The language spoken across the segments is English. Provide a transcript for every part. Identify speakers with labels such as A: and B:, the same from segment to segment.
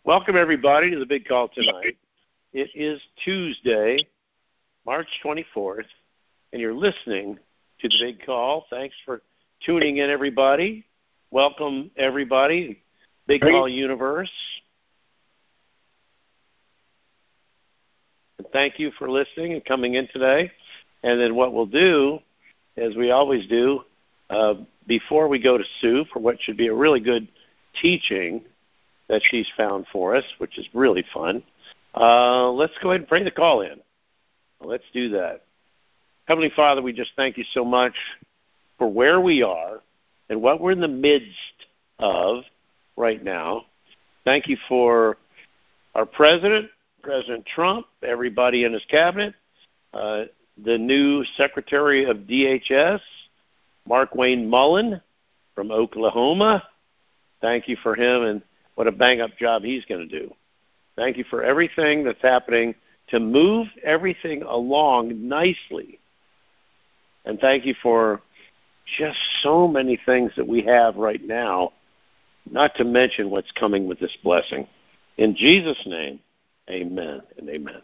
A: Welcome, everybody, to the Big Call tonight. It is Tuesday, March 24th, and you're listening to the Big Call. Thanks for tuning in, everybody. Welcome, everybody, Big Call Universe. And thank you for listening and coming in today. And then what we'll do, as we always do, before we go to Sue for what should be a really good teaching that she's found for us, which is really fun, let's go ahead and pray the call in. Let's do that. Heavenly Father, we just thank you so much for where we are and what we're in the midst of right now. Thank you for our President, President Trump, everybody in his cabinet, the new Secretary of DHS, Markwayne Mullin from Oklahoma. Thank you for him, and what a bang-up job he's going to do. Thank you for everything that's happening to move everything along nicely. And thank you for just so many things that we have right now, not to mention what's coming with this blessing. In Jesus' name, amen and amen.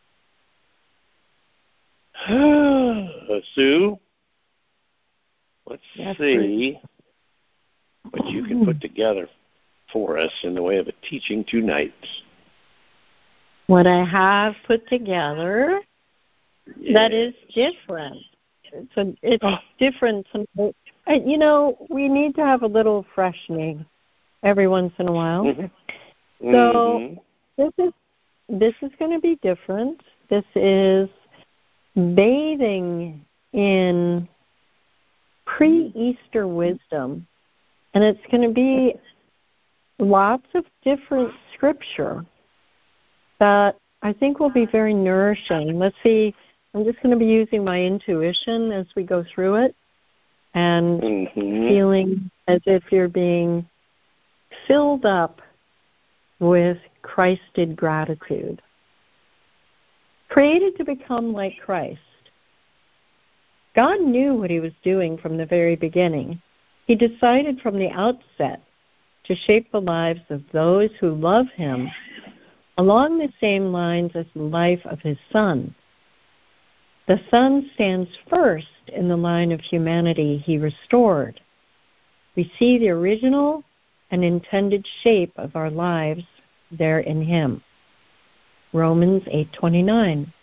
A: Sue, let's see what you can put together for us in the way of a teaching tonight.
B: What I have put together that is different. It's different. You know, we need to have a little freshening every once in a while.
A: Mm-hmm.
B: So this is going to be different. This is bathing in pre-Easter wisdom, and it's going to be lots of different scripture that I think will be very nourishing. Let's see, I'm just going to be using my intuition as we go through it and feeling as if you're being filled up with Christed gratitude. Created to become like Christ. God knew what he was doing from the very beginning. He decided from the outset to shape the lives of those who love him along the same lines as the life of his Son. The Son stands first in the line of humanity he restored. We see the original and intended shape of our lives there in him. Romans 8:29.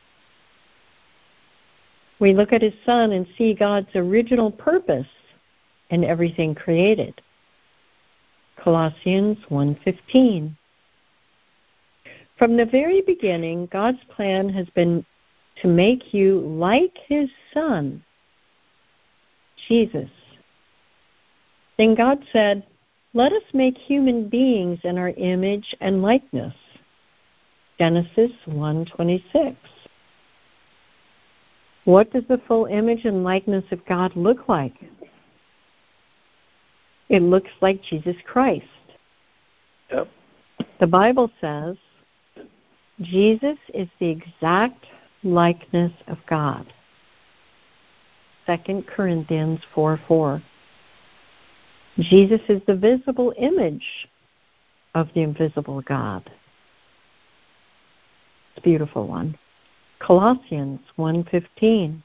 B: We look at his Son and see God's original purpose in everything created. Colossians 1:15. From the very beginning, God's plan has been to make you like his Son, Jesus. Then God said, "Let us make human beings in our image and likeness." Genesis 1:26. What does the full image and likeness of God look like? It looks like Jesus Christ.
A: Yep.
B: The Bible says Jesus is the exact likeness of God. 2 Corinthians 4:4. Jesus is the visible image of the invisible God. It's a beautiful one. Colossians 1:15.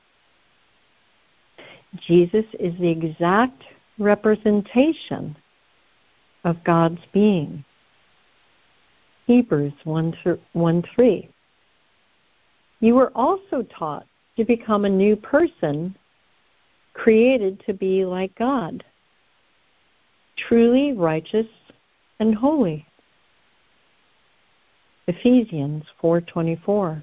B: Jesus is the exact representation of God's being. Hebrews 1:3. You were also taught to become a new person, created to be like God, truly righteous and holy. Ephesians 4:24.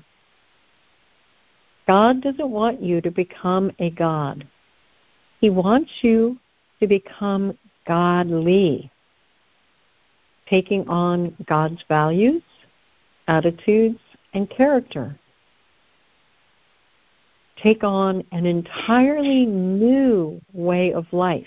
B: God doesn't want you to become a god. He wants you to become godly, taking on God's values, attitudes, and character. Take on an entirely new way of life,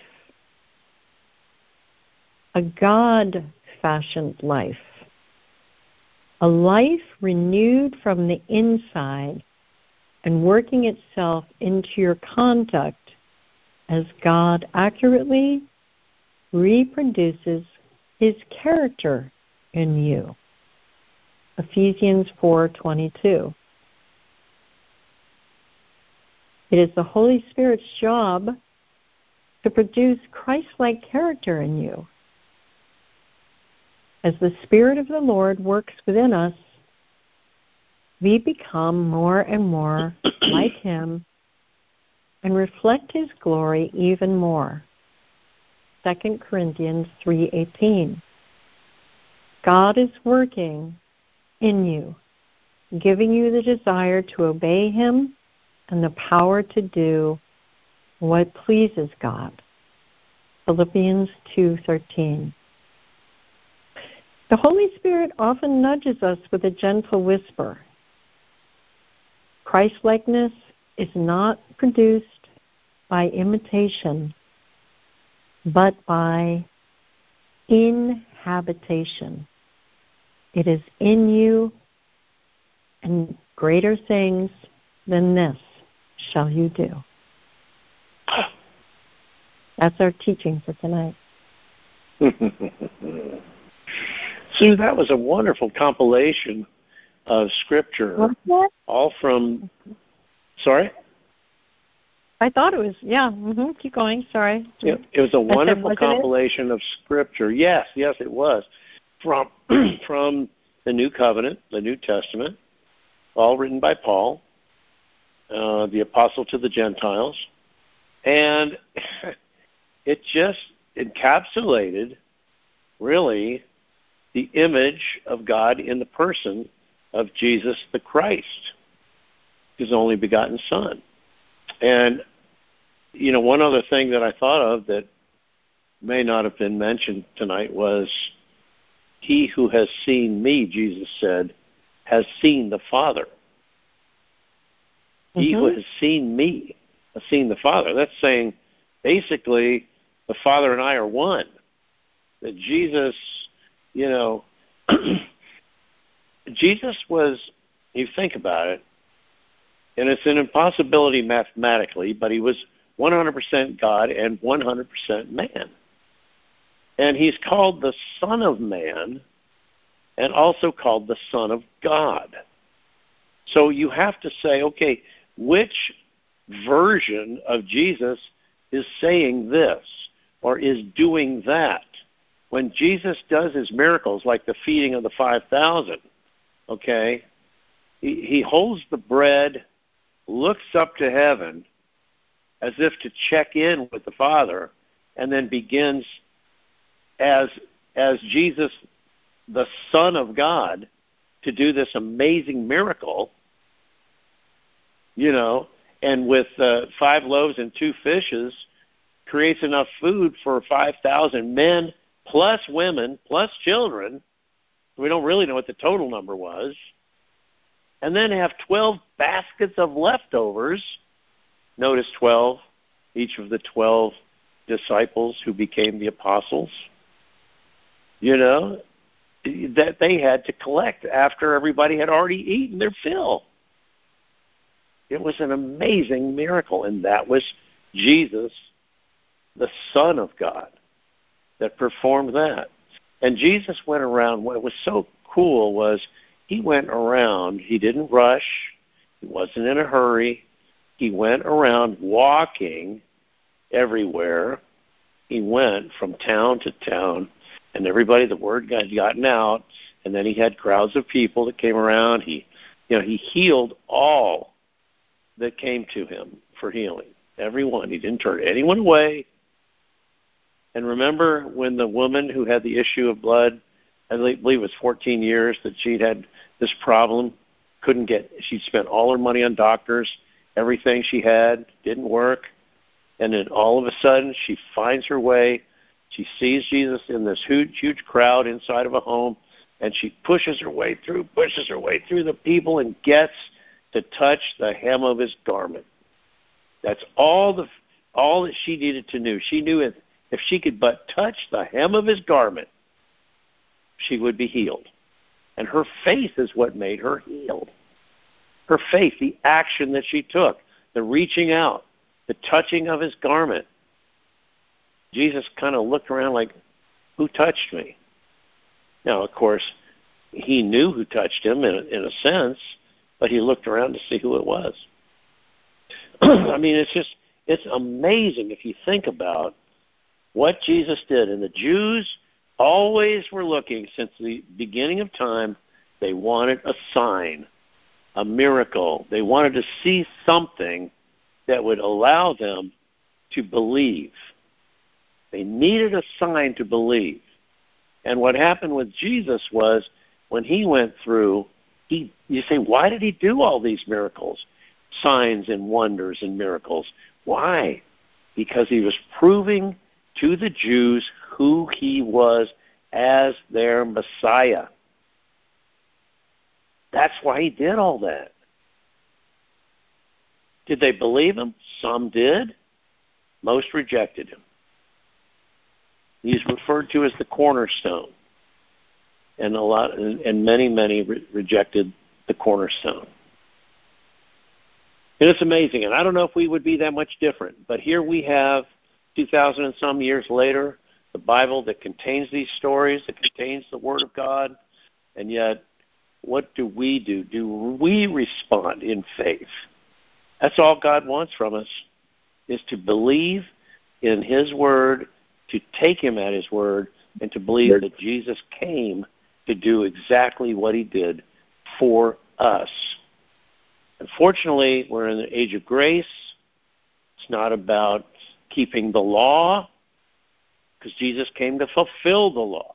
B: a God-fashioned life, a life renewed from the inside and working itself into your conduct as God accurately reproduces his character in you. Ephesians 4:22. It is the Holy Spirit's job to produce Christ-like character in you. As the Spirit of the Lord works within us, we become more and more like Him and reflect His glory even more. 2 Corinthians 3:18. God is working in you, giving you the desire to obey Him and the power to do what pleases God. Philippians 2:13. The Holy Spirit often nudges us with a gentle whisper. Christ-likeness is not produced by imitation, but by inhabitation. It is in you, and greater things than this shall you do. That's our teaching for tonight.
A: Sue, that was a wonderful compilation of Scripture. All from, sorry?
B: I thought it was, yeah. Keep going, sorry.
A: It was a wonderful compilation of Scripture. Yes, it was. From the New Covenant, the New Testament, all written by Paul, the apostle to the Gentiles. And it just encapsulated, really, the image of God in the person of Jesus the Christ, His only begotten Son. And, one other thing that I thought of that may not have been mentioned tonight was, he who has seen me, Jesus said, has seen the Father. He who has seen me has seen the Father. That's saying, basically, the Father and I are one. That Jesus, Jesus was, you think about it, and it's an impossibility mathematically, but he was 100% God and 100% man. And he's called the Son of Man and also called the Son of God. So you have to say, okay, which version of Jesus is saying this or is doing that? When Jesus does his miracles, like the feeding of the 5,000, okay, he holds the bread, looks up to heaven as if to check in with the Father, and then begins as Jesus, the Son of God, to do this amazing miracle, and with 5 loaves and 2 fishes, creates enough food for 5,000 men, plus women, plus children. We don't really know what the total number was. And then have 12 baskets of leftovers. Notice 12, each of the 12 disciples who became the apostles, that they had to collect after everybody had already eaten their fill. It was an amazing miracle, and that was Jesus, the Son of God, that performed that. And Jesus went around. What was so cool was he went around. He didn't rush. He wasn't in a hurry. He went around walking everywhere. He went from town to town, and everybody, the word got gotten out, and then he had crowds of people that came around. He healed all that came to him for healing, everyone. He didn't turn anyone away. And remember when the woman who had the issue of blood, I believe it was 14 years, that she'd had this problem, she'd spent all her money on doctors, everything she had didn't work, and then all of a sudden she finds her way. She sees Jesus in this huge crowd inside of a home, and she pushes her way through the people and gets to touch the hem of his garment. That's all that she needed to know. She knew if she could but touch the hem of his garment, she would be healed. And her faith is what made her healed. Her faith, the action that she took, the reaching out, the touching of his garment. Jesus kind of looked around like, who touched me? Now, of course, he knew who touched him in a sense, but he looked around to see who it was. I mean, it's amazing if you think about what Jesus did. And the Jews always were looking, since the beginning of time, they wanted a sign, a miracle. They wanted to see something that would allow them to believe. They needed a sign to believe. And what happened with Jesus was, when he went through, you say, why did he do all these miracles, signs and wonders and miracles? Why? Because he was proving to the Jews who he was as their Messiah. That's why he did all that. Did they believe him? Some did. Most rejected him. He's referred to as the cornerstone. And many rejected the cornerstone. And it's amazing. And I don't know if we would be that much different. But here we have, 2,000 and some years later, the Bible that contains these stories, that contains the Word of God. And yet, what do we do? Do we respond in faith? That's all God wants from us, is to believe in His Word, to take Him at His Word, and to believe that Jesus came to do exactly what He did for us. Unfortunately, we're in the age of grace. It's not about keeping the law, because Jesus came to fulfill the law.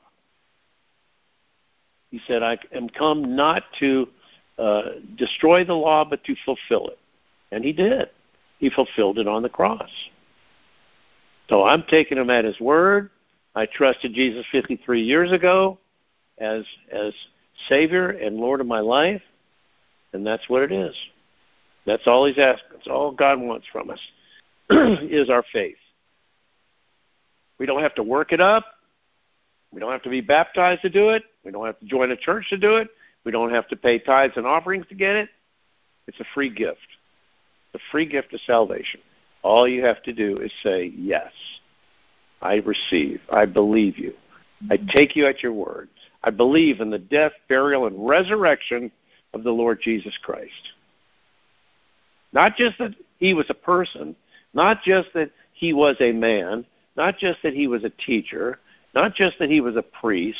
A: He said, I am come not to destroy the law, but to fulfill it. And He did. He fulfilled it on the cross. So I'm taking Him at His word. I trusted Jesus 53 years ago as Savior and Lord of my life, and that's what it is. That's all He's asking. That's all God wants from us, is our faith. We don't have to work it up. We don't have to be baptized to do it. We don't have to join a church to do it. We don't have to pay tithes and offerings to get it. It's a free gift. It's a free gift of salvation. All you have to do is say, yes, I receive. I believe you. I take you at your word. I believe in the death, burial, and resurrection of the Lord Jesus Christ. Not just that He was a person, not just that He was a man, not just that He was a teacher, not just that He was a priest.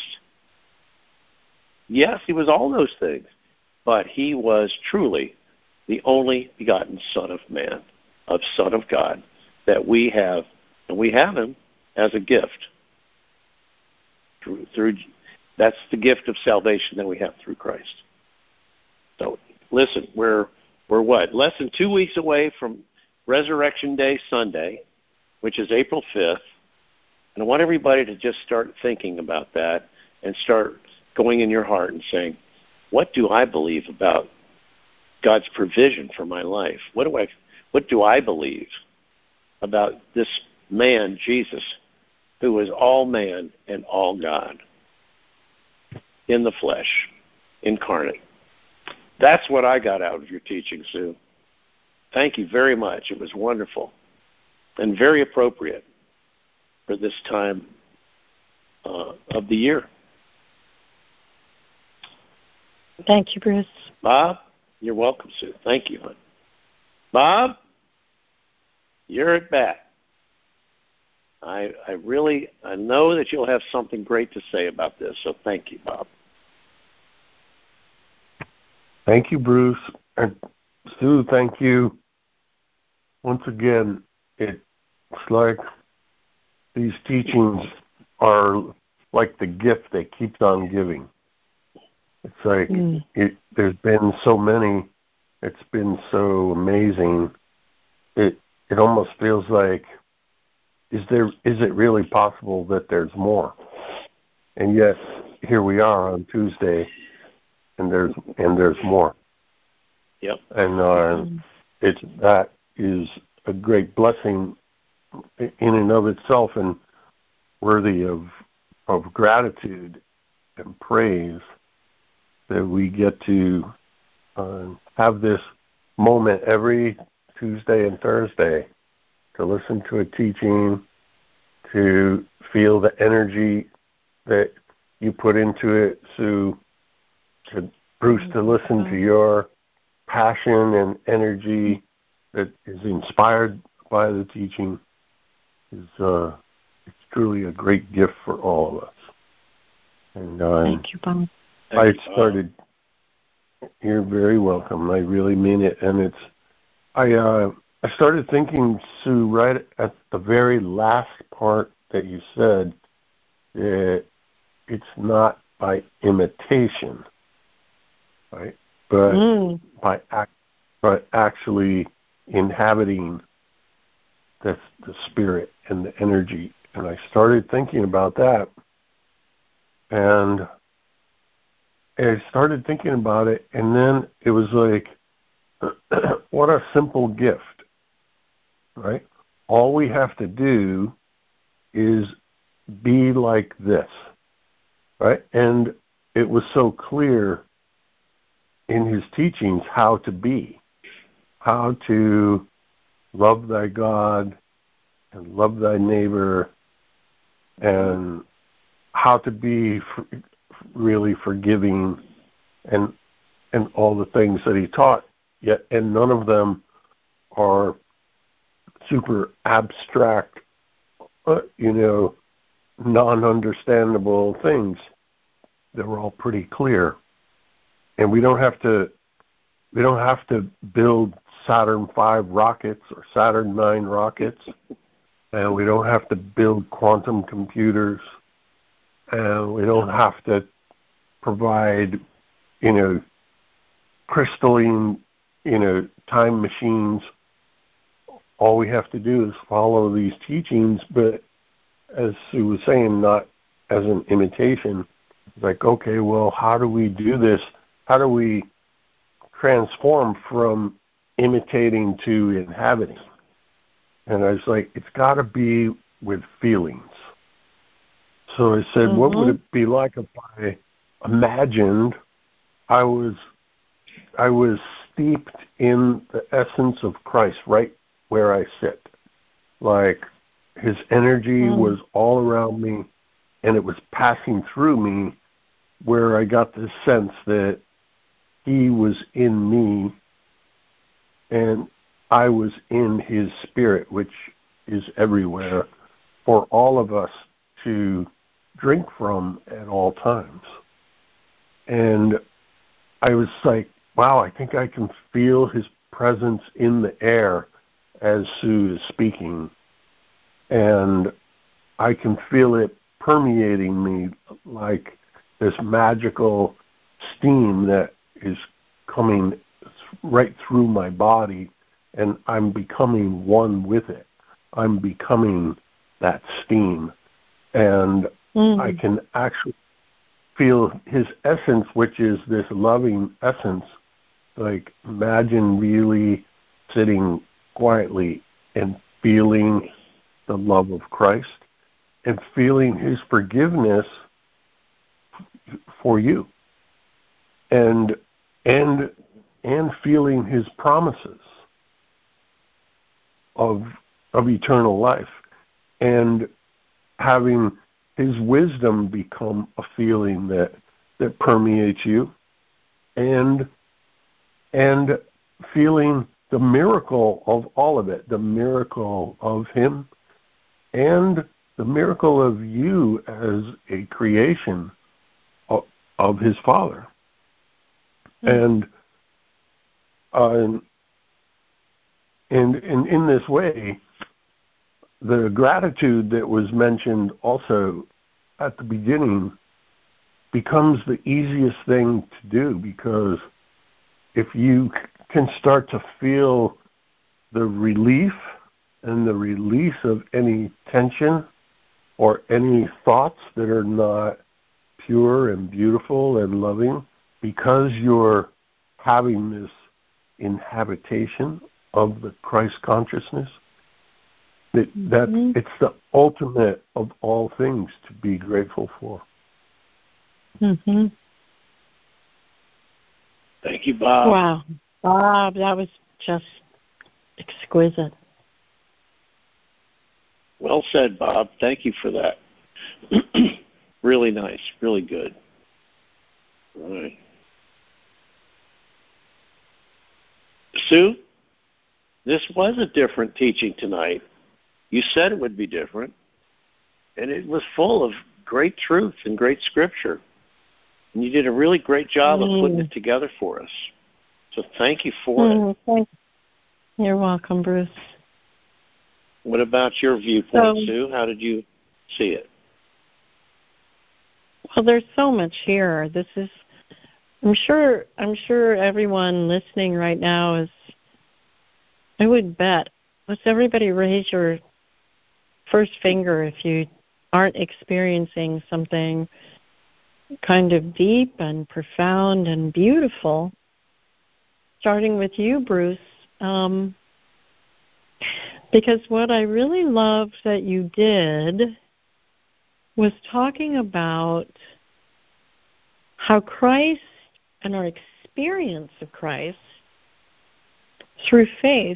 A: Yes, He was all those things, but He was truly the only begotten Son of Man, of Son of God, that we have, and we have Him as a gift. Through that's the gift of salvation that we have through Christ. So listen, we're what? Less than 2 weeks away from Resurrection Day Sunday, which is April 5th. And I want everybody to just start thinking about that and start going in your heart and saying, what do I believe about God's provision for my life? What do I believe about this man, Jesus, who was all man and all God, in the flesh, incarnate? That's what I got out of your teaching, Sue. Thank you very much. It was wonderful and very appropriate for this time of the year.
B: Thank you, Bruce.
A: Bob, you're welcome, Sue. Thank you, hon. Bob, you're at bat. I know that you'll have something great to say about this, so thank you, Bob.
C: Thank you, Bruce. And Sue, thank you. Once again, it's like these teachings are like the gift that keeps on giving. It's like there's been so many. It's been so amazing. It almost feels like, is it really possible that there's more? And yet here we are on Tuesday, and there's more.
A: Yep.
C: And that is a great blessing in and of itself, and worthy of gratitude and praise that we get to have this moment every Tuesday and Thursday to listen to a teaching, to feel the energy that you put into it, Sue, Bruce, to listen to your passion and energy that is inspired by the teaching is it's truly a great gift for all of us. And
B: thank you, Bob.
C: You're very welcome. I really mean it. And I started thinking, Sue, right at the very last part that you said, that it's not by imitation, right? But by actually inhabiting the spirit and the energy. And I started thinking about that, and I started thinking about it, and then it was like, what a simple gift, right? All we have to do is be like this, right? And it was so clear in his teachings how to be, how to love thy God and love thy neighbor, and how to be really forgiving, and all the things that he taught. Yet, and none of them are super abstract, non-understandable things. They were all pretty clear, and we don't have to build Saturn V rockets or Saturn IX rockets, and we don't have to build quantum computers, and we don't have to provide, crystalline, time machines. All we have to do is follow these teachings, but as Sue was saying, not as an imitation. It's like, okay, well, how do we do this? How do we transform from imitating to inhabiting? And I was like, it's got to be with feelings. So I said, what would it be like if I imagined I was steeped in the essence of Christ right where I sit? Like his energy was all around me, and it was passing through me, where I got this sense that he was in me and I was in his spirit, which is everywhere for all of us to drink from at all times. And I was like, wow, I think I can feel his presence in the air as Sue is speaking. And I can feel it permeating me like this magical steam that is coming right through my body, and I'm becoming one with it. I'm becoming that steam. And I can actually feel his essence, which is this loving essence. Like, imagine really sitting quietly and feeling the love of Christ and feeling his forgiveness for you, and feeling his promises of eternal life, and having his wisdom become a feeling that permeates you, and feeling the miracle of all of it, the miracle of him and the miracle of you as a creation of his Father. And in this way, the gratitude that was mentioned also at the beginning becomes the easiest thing to do, because if you can start to feel the relief and the release of any tension or any thoughts that are not pure and beautiful and loving, because you're having this inhabitation of the Christ consciousness, that it's the ultimate of all things to be grateful for.
A: Thank you, Bob.
B: Wow. Bob, that was just exquisite.
A: Well said, Bob. Thank you for that. Really nice. Really good. All right. Sue, this was a different teaching tonight. You said it would be different, and it was full of great truth and great scripture. And you did a really great job of putting it together for us. So thank you for it.
B: You're welcome, Bruce.
A: What about your viewpoint, Sue? How did you see it?
B: Well, there's so much here. This is, I'm sure everyone listening right now is, I would bet, let's everybody raise your first finger if you aren't experiencing something kind of deep and profound and beautiful. Starting with you, Bruce, because what I really loved that you did was talking about how Christ and our experience of Christ through faith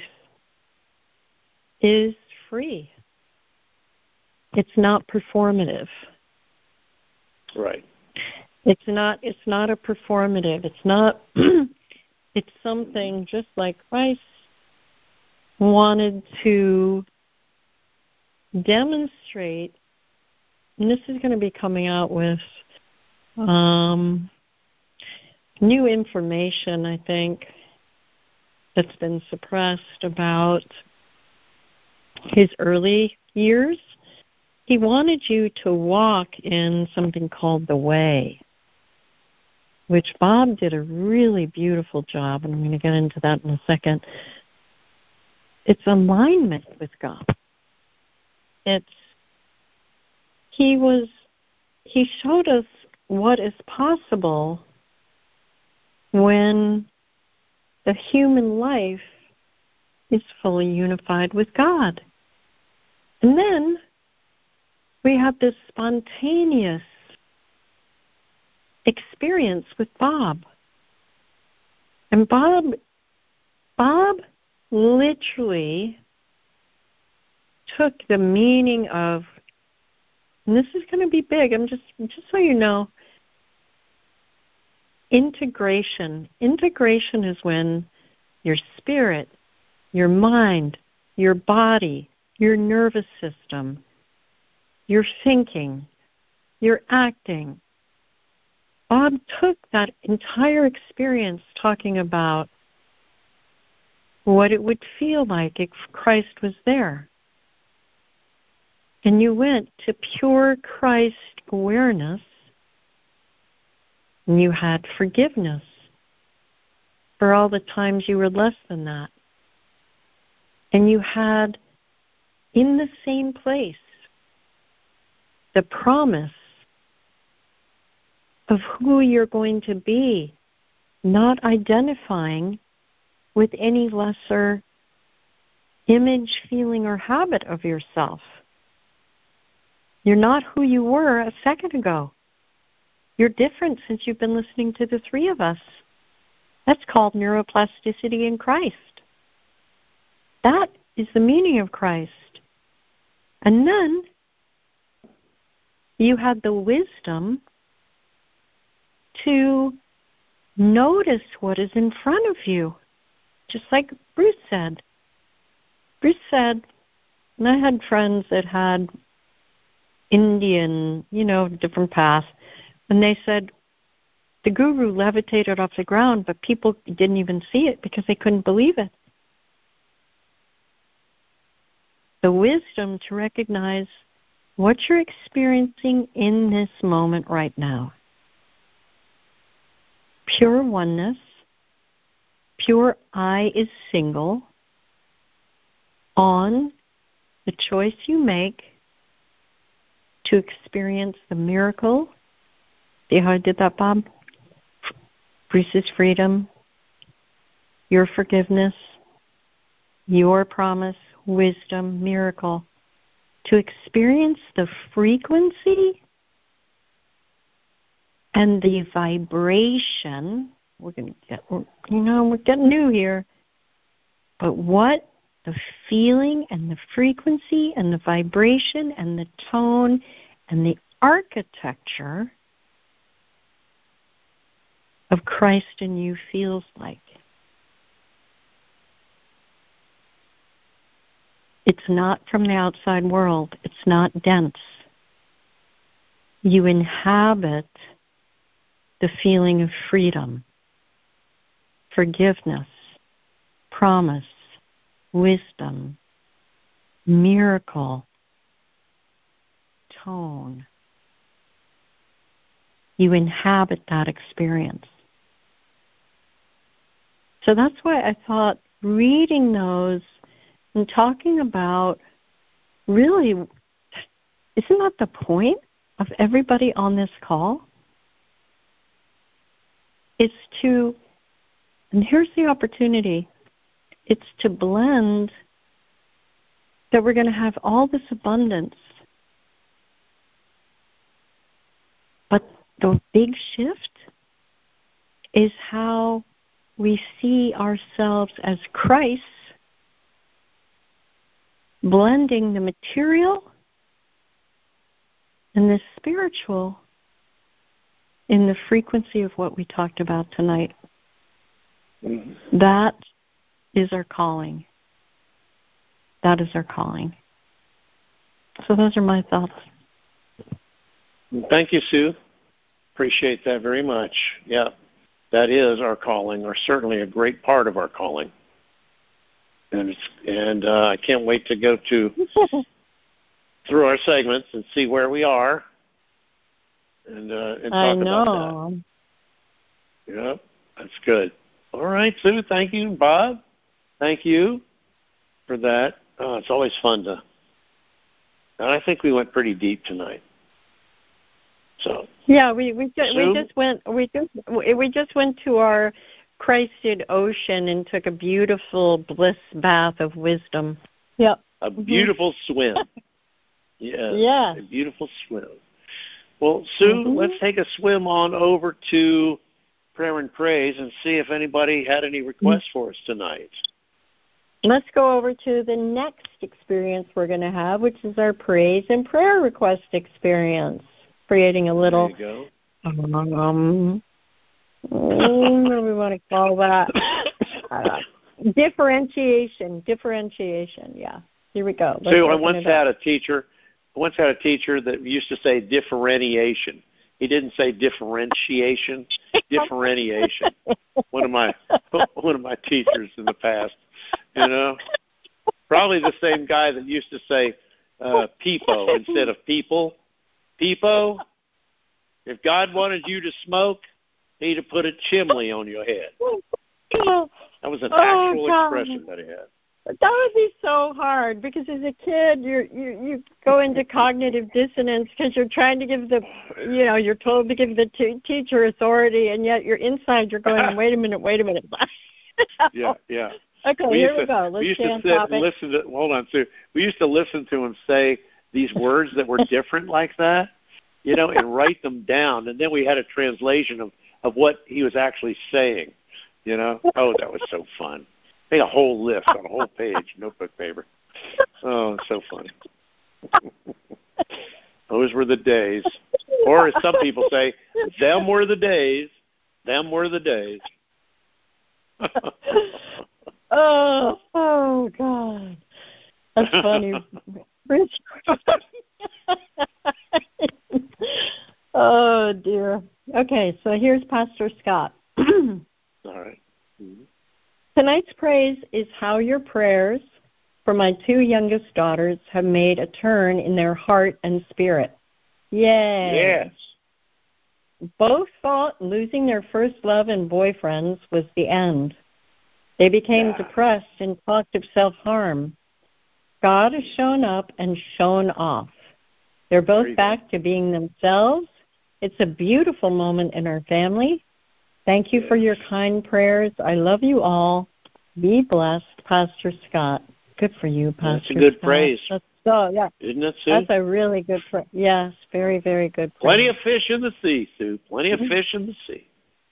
B: is free. It's not performative.
A: Right.
B: It's not a performative. It's not it's something just like Christ wanted to demonstrate, and this is going to be coming out with new information, I think, that's been suppressed about his early years. He wanted you to walk in something called the way, which Bob did a really beautiful job, and I'm going to get into that in a second. It's alignment with God. He showed us what is possible when the human life is fully unified with God. And then we have this spontaneous experience with Bob. And Bob literally took the meaning of, and this is going to be big, just so you know, integration. Integration is when your spirit, your mind, your body, your nervous system, your thinking, your acting. Bob took that entire experience talking about what it would feel like if Christ was there. And you went to pure Christ awareness, and you had forgiveness for all the times you were less than that. And you had, in the same place, the promise of who you're going to be, not identifying with any lesser image, feeling, or habit of yourself. You're not who you were a second ago. You're different since you've been listening to the three of us. That's called neuroplasticity in Christ. That is the meaning of Christ. And then you had the wisdom to notice what is in front of you, just like Bruce said. Bruce said, and I had friends that had Indian, different paths, and they said the guru levitated off the ground, but people didn't even see it because they couldn't believe it. The wisdom to recognize what you're experiencing in this moment right now. Pure oneness, pure I is single, on the choice you make to experience the miracle. See how I did that, Bob? Bruce's freedom, your forgiveness, your promise, wisdom, miracle. To experience the frequency and the vibration. We're getting new here. But what the feeling and the frequency and the vibration and the tone and the architecture of Christ in you feels like. It's not from the outside world. It's not dense. You inhabit the feeling of freedom, forgiveness, promise, wisdom, miracle, tone. You inhabit that experience. So that's why I thought reading those and talking about, really, isn't that the point of everybody on this call? It's to, and here's the opportunity, it's to blend that we're going to have all this abundance. But the big shift is how we see ourselves as Christ, blending the material and the spiritual in the frequency of what we talked about tonight. Mm-hmm. That is our calling. That is our calling. So those are my thoughts.
A: Thank you, Sue. Appreciate that very much. Yeah, that is our calling, or certainly a great part of our calling. And I can't wait to go through our segments and see where we are and talk about that. Yep, that's good. All right, Sue, thank you. Bob, thank you for that. Oh, it's always fun to. And I think we went pretty deep tonight. So
B: yeah, we just went to our Christed ocean and took a beautiful bliss bath of wisdom. Yep.
A: A beautiful swim. Yes.
B: Yeah.
A: A beautiful swim. Well, Sue, let's take a swim on over to prayer and praise and see if anybody had any requests for us tonight.
B: Let's go over to the next experience we're going to have, which is our praise and prayer request experience. Creating a little,
A: there you
B: go. What do we want to call that? Differentiation. Yeah. Here we go.
A: So I once had a teacher that used to say differentiation. He didn't say differentiation. Differentiation. One of my teachers in the past. You know, probably the same guy that used to say peepo instead of people. Peepo. If God wanted you to smoke, He'd have put a chimney on your head. That was an actual expression that he had.
B: That would be so hard because as a kid, you go into cognitive dissonance because you're trying to give you're told to give the teacher authority, and yet you're inside. You're going, wait a minute.
A: Yeah.
B: Okay, here we go. Let's stay on topic.
A: Hold on, Sue. We used to listen to him say these words that were different like that, and write them down, and then we had a translation of what he was actually saying. Oh, that was so fun. Made a whole list on a whole page, notebook paper. Oh, so funny. Those were the days. Or as some people say, them were the days. Them were the days.
B: Oh, God. That's funny. Rich. Oh, dear. Okay, so here's Pastor Scott.
A: All right. Mm-hmm.
B: Tonight's praise is how your prayers for my two youngest daughters have made a turn in their heart and spirit. Yay!
A: Yes.
B: Both thought losing their first love and boyfriends was the end. They became depressed and talked of self-harm. God has shown up and shown off. They're both back to being themselves. It's a beautiful moment in our family. Thank you for your kind prayers. I love you all. Be blessed, Pastor Scott. Good for you, Pastor Scott.
A: That's a good praise.
B: Yeah.
A: Isn't it, Sue?
B: That's a really good praise. Yes, very, very good praise.
A: Plenty of fish in the sea, Sue. Plenty of fish in the sea.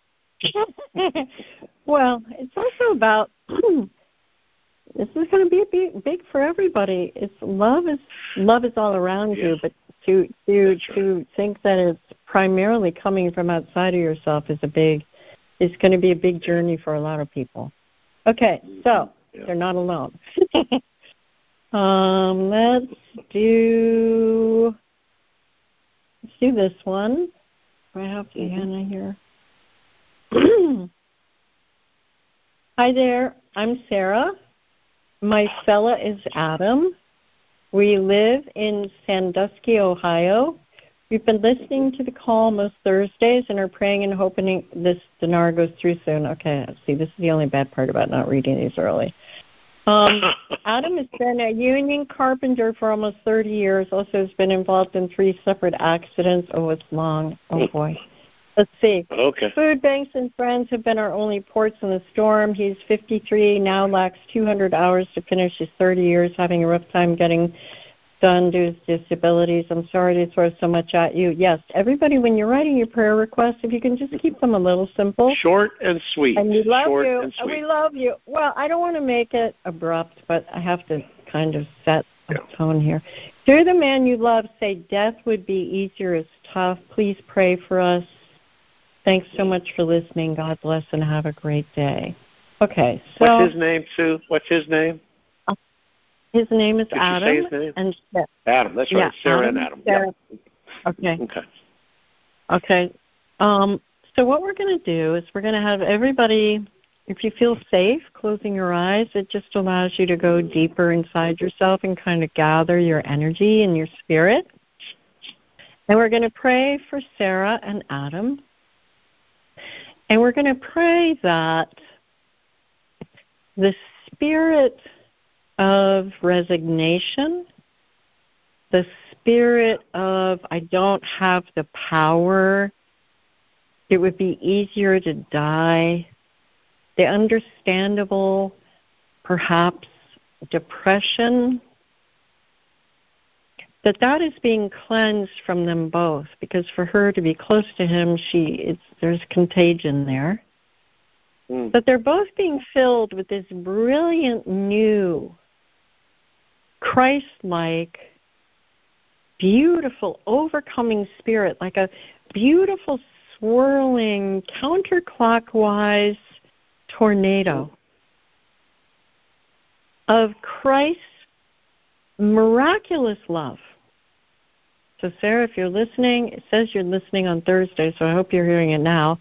B: Well, it's also about, this is going to be big for everybody. Love is all around you, but to think that it's primarily coming from outside of yourself is going to be a big journey for a lot of people. Okay, so they're not alone. Let's do this one. I have Hannah here. Hi there, I'm Sarah. My fella is Adam. We live in Sandusky, Ohio. We've been listening to the call most Thursdays and are praying and hoping this dinar goes through soon. Okay, see, this is the only bad part about not reading these early. Adam has been a union carpenter for almost 30 years, also has been involved in 3 separate accidents. Oh, it's long. Oh, boy. Let's see.
A: Okay.
B: Food banks and friends have been our only ports in the storm. He's 53, now lacks 200 hours to finish his 30 years, having a rough time getting done due to his disabilities. I'm sorry to throw so much at you. Yes, everybody, when you're writing your prayer requests, if you can just keep them a little simple.
A: Short and sweet.
B: And we love
A: Short
B: you.
A: and sweet.
B: We love you. Well, I don't want to make it abrupt, but I have to kind of set a tone here. To the man you love, say death would be easier. It's tough. Please pray for us. Thanks so much for listening. God bless and have a great day. Okay, so
A: what's his name, Sue? What's his name?
B: His name is
A: Did
B: Adam.
A: you say his name?
B: And
A: Adam. That's right. Sarah and Adam.
B: Sarah.
A: Yeah.
B: Okay. Okay. So what we're going to do is we're going to have everybody, if you feel safe, closing your eyes. It just allows you to go deeper inside yourself and kind of gather your energy and your spirit. And we're going to pray for Sarah and Adam. And we're going to pray that the spirit of resignation, the spirit of I don't have the power, it would be easier to die, the understandable, perhaps, depression, that is being cleansed from them both, because for her to be close to him, there's contagion there. But they're both being filled with this brilliant new, Christ-like, beautiful, overcoming spirit, like a beautiful, swirling, counterclockwise tornado of Christ's miraculous love. So, Sarah, if you're listening, it says you're listening on Thursday, so I hope you're hearing it now.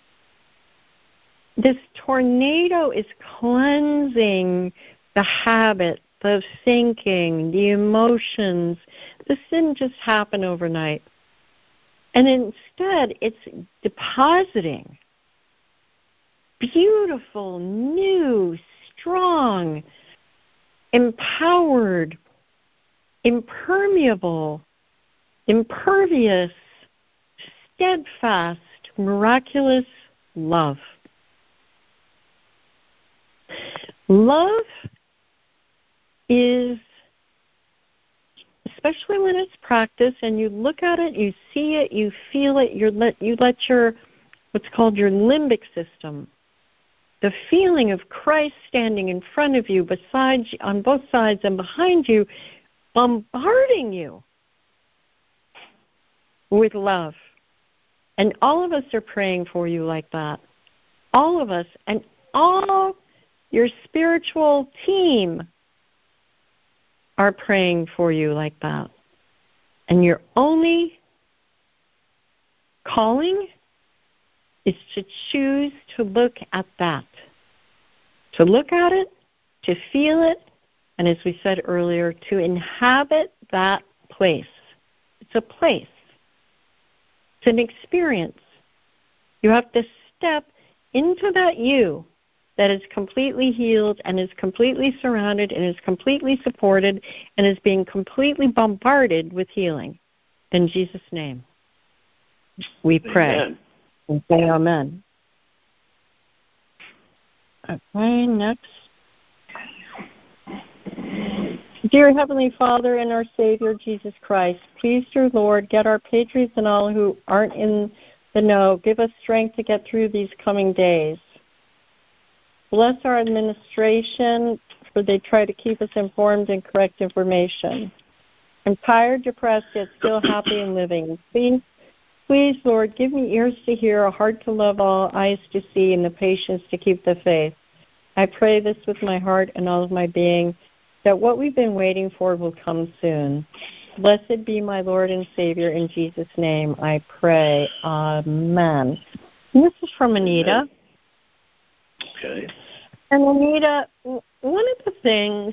B: This tornado is cleansing the habit, the thinking, the emotions. This didn't just happen overnight. And instead, it's depositing beautiful, new, strong, empowered, impermeable, impervious, steadfast, miraculous love. Love is, especially when it's practiced and you look at it, you see it, you feel it, you let your, what's called your limbic system, the feeling of Christ standing in front of you, beside you, on both sides and behind you, bombarding you with love. And all of us are praying for you like that. All of us. And all your spiritual team are praying for you like that. And your only calling is to choose to look at that. To look at it, to feel it, and as we said earlier, to inhabit that place. It's a place. It's an experience. You have to step into that you that is completely healed and is completely surrounded and is completely supported and is being completely bombarded with healing. In Jesus' name, we pray.
A: Amen.
B: And say amen. Okay, next. Dear Heavenly Father and our Savior, Jesus Christ, please, dear Lord, get our patriots and all who aren't in the know. Give us strength to get through these coming days. Bless our administration, for they try to keep us informed and correct information. I'm tired, depressed, yet still happy and living. Please, Lord, give me ears to hear, a heart to love all, eyes to see, and the patience to keep the faith. I pray this with my heart and all of my being. that what we've been waiting for will come soon. Blessed be my Lord and Savior. In Jesus' name I pray. Amen. And this is from Anita.
A: Okay.
B: And Anita, one of the things,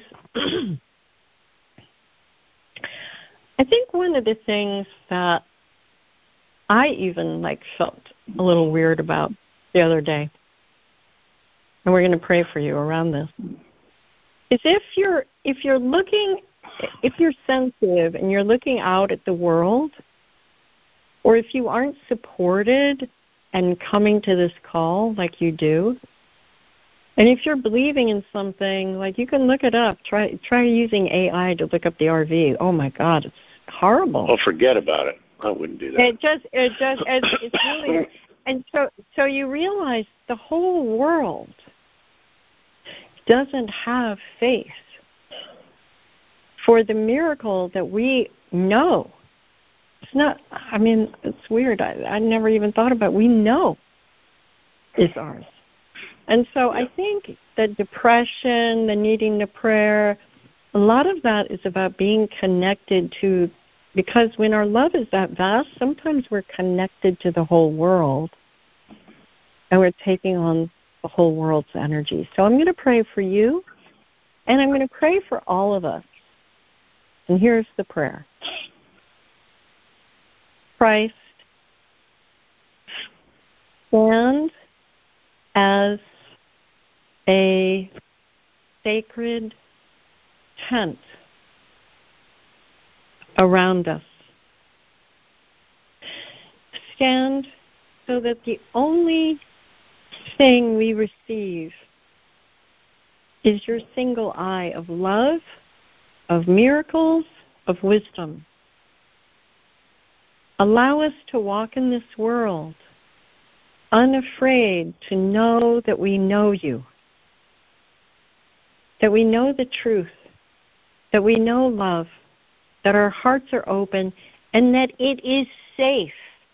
B: I think one of the things that I even felt a little weird about the other day, and we're going to pray for you around this, is if you're sensitive and you're looking out at the world, or if you aren't supported and coming to this call like you do, and if you're believing in something, you can look it up. Try using AI to look up the RV. Oh my God, it's horrible.
A: Oh, forget about it. I wouldn't do that.
B: It's really, and so you realize the whole world doesn't have faith for the miracle that we know. It's not, it's weird. I never even thought about it. We know is ours. And so I think that depression, the needing the prayer, a lot of that is about being connected to, because when our love is that vast, sometimes we're connected to the whole world and we're taking on the whole world's energy. So I'm going to pray for you, and I'm going to pray for all of us. And here's the prayer. Christ, stand as a sacred tent around us. Stand so that the only thing we receive is your single eye of love, of miracles, of wisdom. Allow us to walk in this world unafraid to know that we know you, that we know the truth, that we know love, that our hearts are open, and that it is safe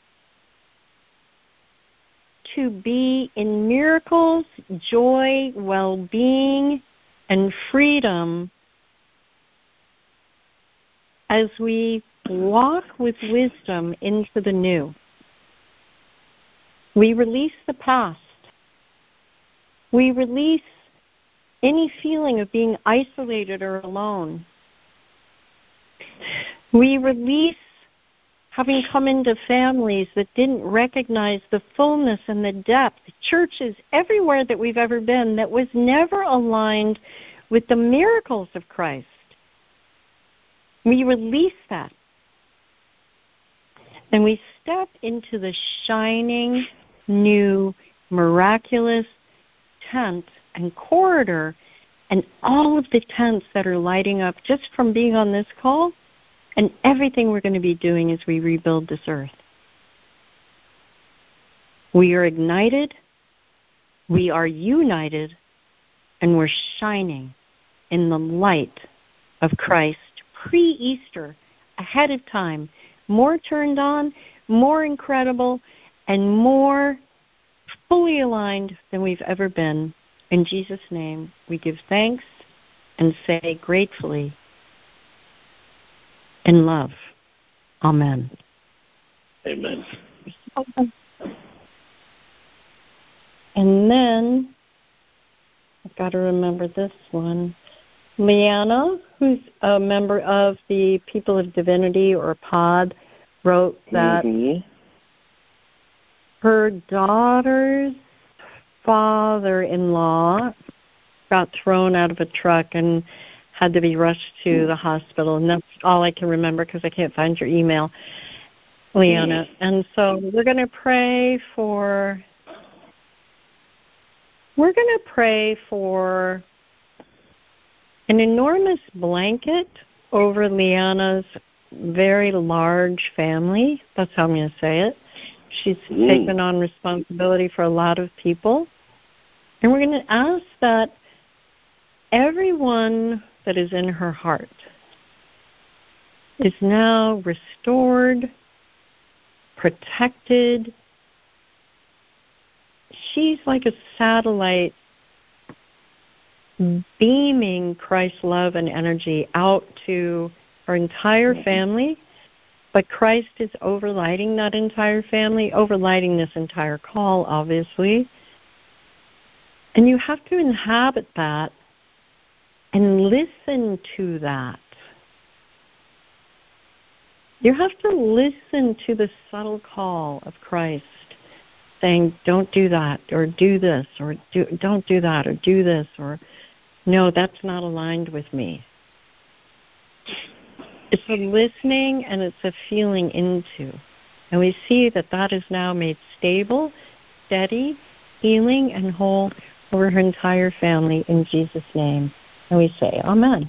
B: to be in miracles, joy, well-being, and freedom as we walk with wisdom into the new. We release the past. We release any feeling of being isolated or alone. We release having come into families that didn't recognize the fullness and the depth, churches everywhere that we've ever been that was never aligned with the miracles of Christ. We release that. And we step into the shining, new, miraculous tent and corridor, and all of the tents that are lighting up just from being on this call, and everything we're going to be doing as we rebuild this earth. We are ignited, we are united, and we're shining in the light of Christ pre-Easter, ahead of time, more turned on, more incredible, and more fully aligned than we've ever been. In Jesus' name, we give thanks and say gratefully, in love. Amen.
A: Amen.
B: And then, I've got to remember this one. Leanna, who's a member of the People of Divinity, or POD, wrote that her daughter's father-in-law got thrown out of a truck and had to be rushed to the hospital. And that's all I can remember because I can't find your email, Leanna. And so we're going to pray for an enormous blanket over Leanna's very large family. That's how I'm going to say it. She's taken on responsibility for a lot of people. And we're going to ask that everyone that is in her heart is now restored, protected. She's like a satellite beaming Christ's love and energy out to our entire family, but Christ is overlighting that entire family, overlighting this entire call, obviously. And you have to inhabit that and listen to that. You have to listen to the subtle call of Christ saying, don't do that, or do this, or don't do that, or do this, or no, that's not aligned with me. It's a listening and it's a feeling into. And we see that that is now made stable, steady, healing, and whole over her entire family in Jesus' name. And we say, Amen.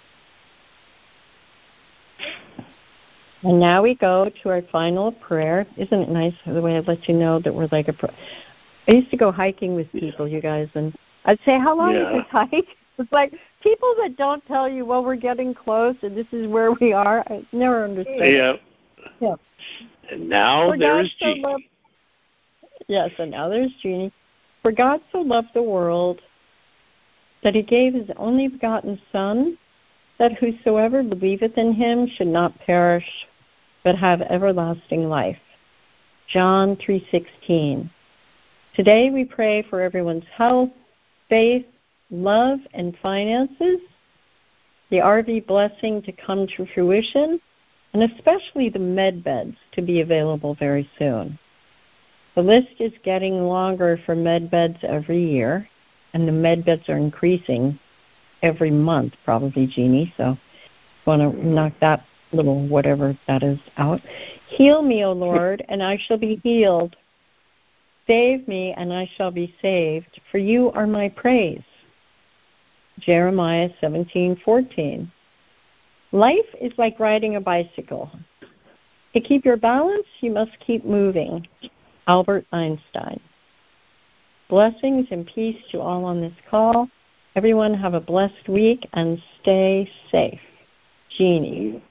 B: And now we go to our final prayer. Isn't it nice the way I let you know that we're like I used to go hiking with people, you guys, and I'd say, how long is this hike? It's like people that don't tell you, well, we're getting close and this is where we are. I never understood. Yeah.
A: And now there's Jeannie.
B: Yes, and now there's Jeannie. For God so loved the world that he gave his only begotten Son, that whosoever believeth in him should not perish, but have everlasting life. John 3:16. Today we pray for everyone's health, faith, love, and finances, the RV blessing to come to fruition, and especially the med beds to be available very soon. The list is getting longer for med beds every year, and the med beds are increasing every month, probably, Jeannie, so want to knock that little whatever that is out. Heal me, O Lord, and I shall be healed. Save me, and I shall be saved, for you are my praise. Jeremiah 17:14. Life is like riding a bicycle. To keep your balance, you must keep moving. Albert Einstein. Blessings and peace to all on this call. Everyone have a blessed week and stay safe. Jeannie.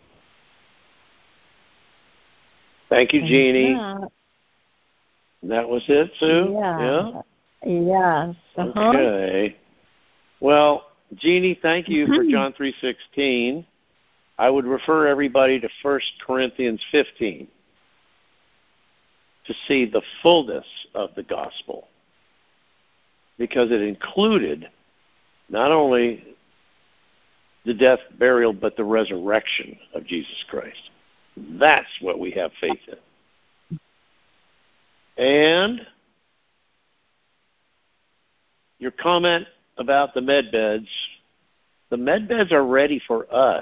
A: Thank you, Jeannie. That was it, Sue?
B: Yeah. Yes.
A: Okay. Well, Jeannie, thank you for John 3:16. I would refer everybody to 1 Corinthians 15 to see the fullness of the gospel, because it included not only the death, burial, but the resurrection of Jesus Christ. That's what we have faith in. And your comment about the med beds are ready for us.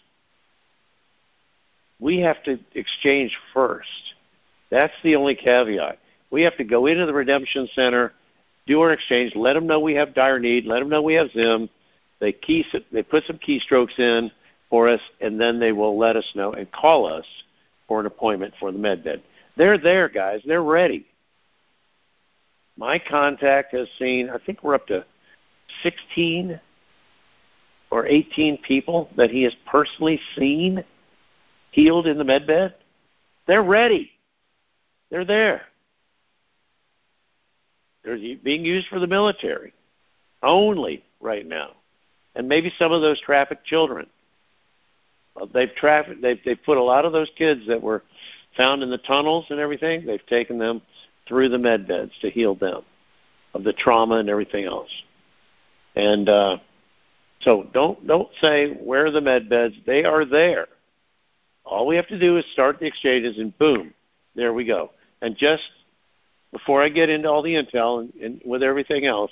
A: We have to exchange first. That's the only caveat. We have to go into the Redemption Center, do our exchange, let them know we have dire need, let them know we have Zim. They put some keystrokes in for us, and then they will let us know and call us for an appointment for the med bed. They're there, guys. They're ready. My contact has seen, I think we're up to 16 or 18 people that he has personally seen healed in the med bed. They're ready. They're there. They're being used for the military only right now. And maybe some of those trafficked children. They've put a lot of those kids that were found in the tunnels and everything, they've taken them through the med beds to heal them of the trauma and everything else. And so don't say, where are the med beds? They are there. All we have to do is start the exchanges, and boom, there we go. And just before I get into all the intel and with everything else,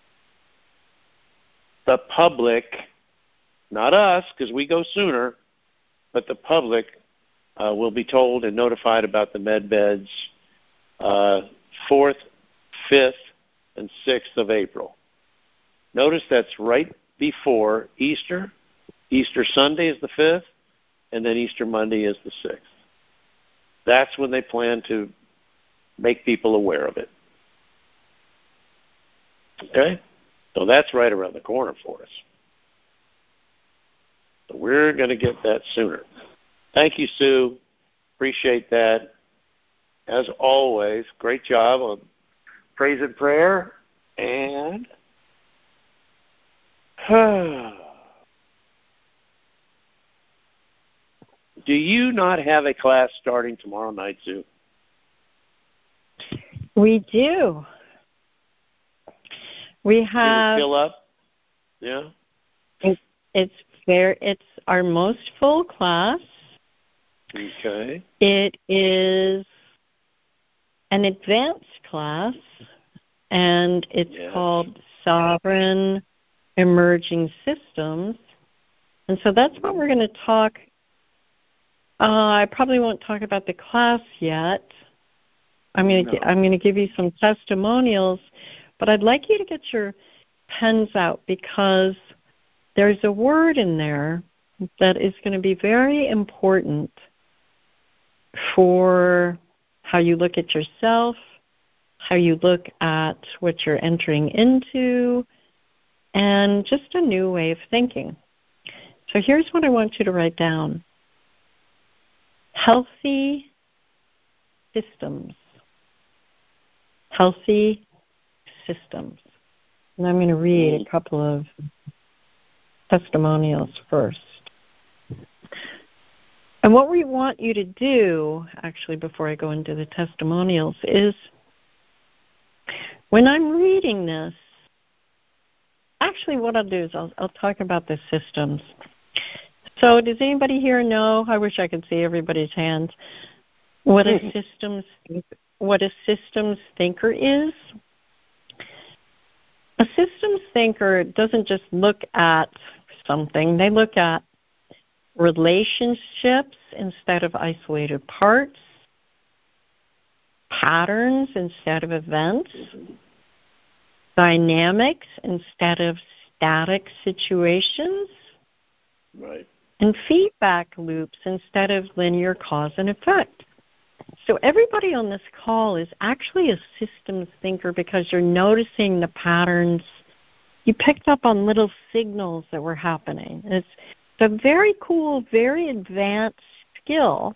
A: the public, not us because we go sooner, but the public will be told and notified about the med beds 4th, 5th, and 6th of April. Notice that's right before Easter. Easter Sunday is the 5th, and then Easter Monday is the 6th. That's when they plan to make people aware of it. Okay? So that's right around the corner for us. So we're going to get that sooner. Thank you, Sue. Appreciate that. As always, great job on praise and prayer. And Do you not have a class starting tomorrow night, Sue?
B: We do. We have.
A: Did it fill up? Yeah.
B: It's our most full class.
A: Okay.
B: It is an advanced class, and it's called Sovereign Emerging Systems. And so that's what we're going to talk. I probably won't talk about the class yet. I'm going to give you some testimonials, but I'd like you to get your pens out because there's a word in there that is going to be very important for how you look at yourself, how you look at what you're entering into, and just a new way of thinking. So here's what I want you to write down. Healthy systems. Healthy systems. And I'm going to read a couple of testimonials first. And what we want you to do, actually, before I go into the testimonials, is when I'm reading this, actually what I'll do is I'll talk about the systems. So does anybody here know, I wish I could see everybody's hands, what a systems thinker is? A systems thinker doesn't just look at something. They look at relationships instead of isolated parts, patterns instead of events, dynamics instead of static situations,
A: right,
B: and feedback loops instead of linear cause and effect. So everybody on this call is actually a systems thinker because you're noticing the patterns. You picked up on little signals that were happening. It's a very cool, very advanced skill.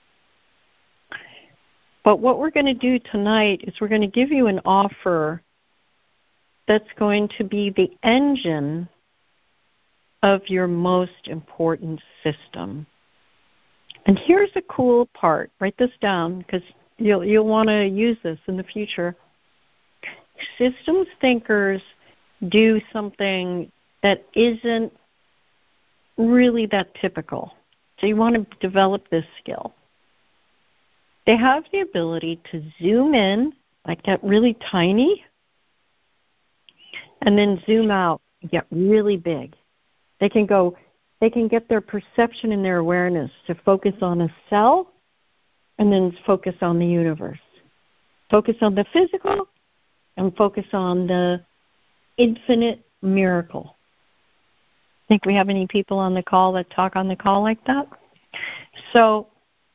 B: But what we're going to do tonight is we're going to give you an offer that's going to be the engine of your most important system. And here's the cool part. Write this down because you'll want to use this in the future. Systems thinkers do something that isn't really that typical. So you want to develop this skill. They have the ability to zoom in, like get really tiny, and then zoom out, get really big. They can get their perception and their awareness to focus on a cell and then focus on the universe. Focus on the physical and focus on the infinite miracle. Think we have any people on the call that talk on the call like that? So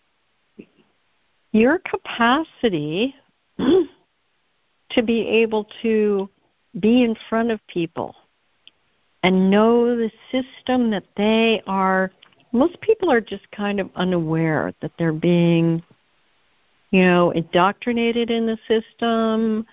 B: your capacity to be able to be in front of people and know the system that they are, most people are just kind of unaware that they're being, indoctrinated in the system,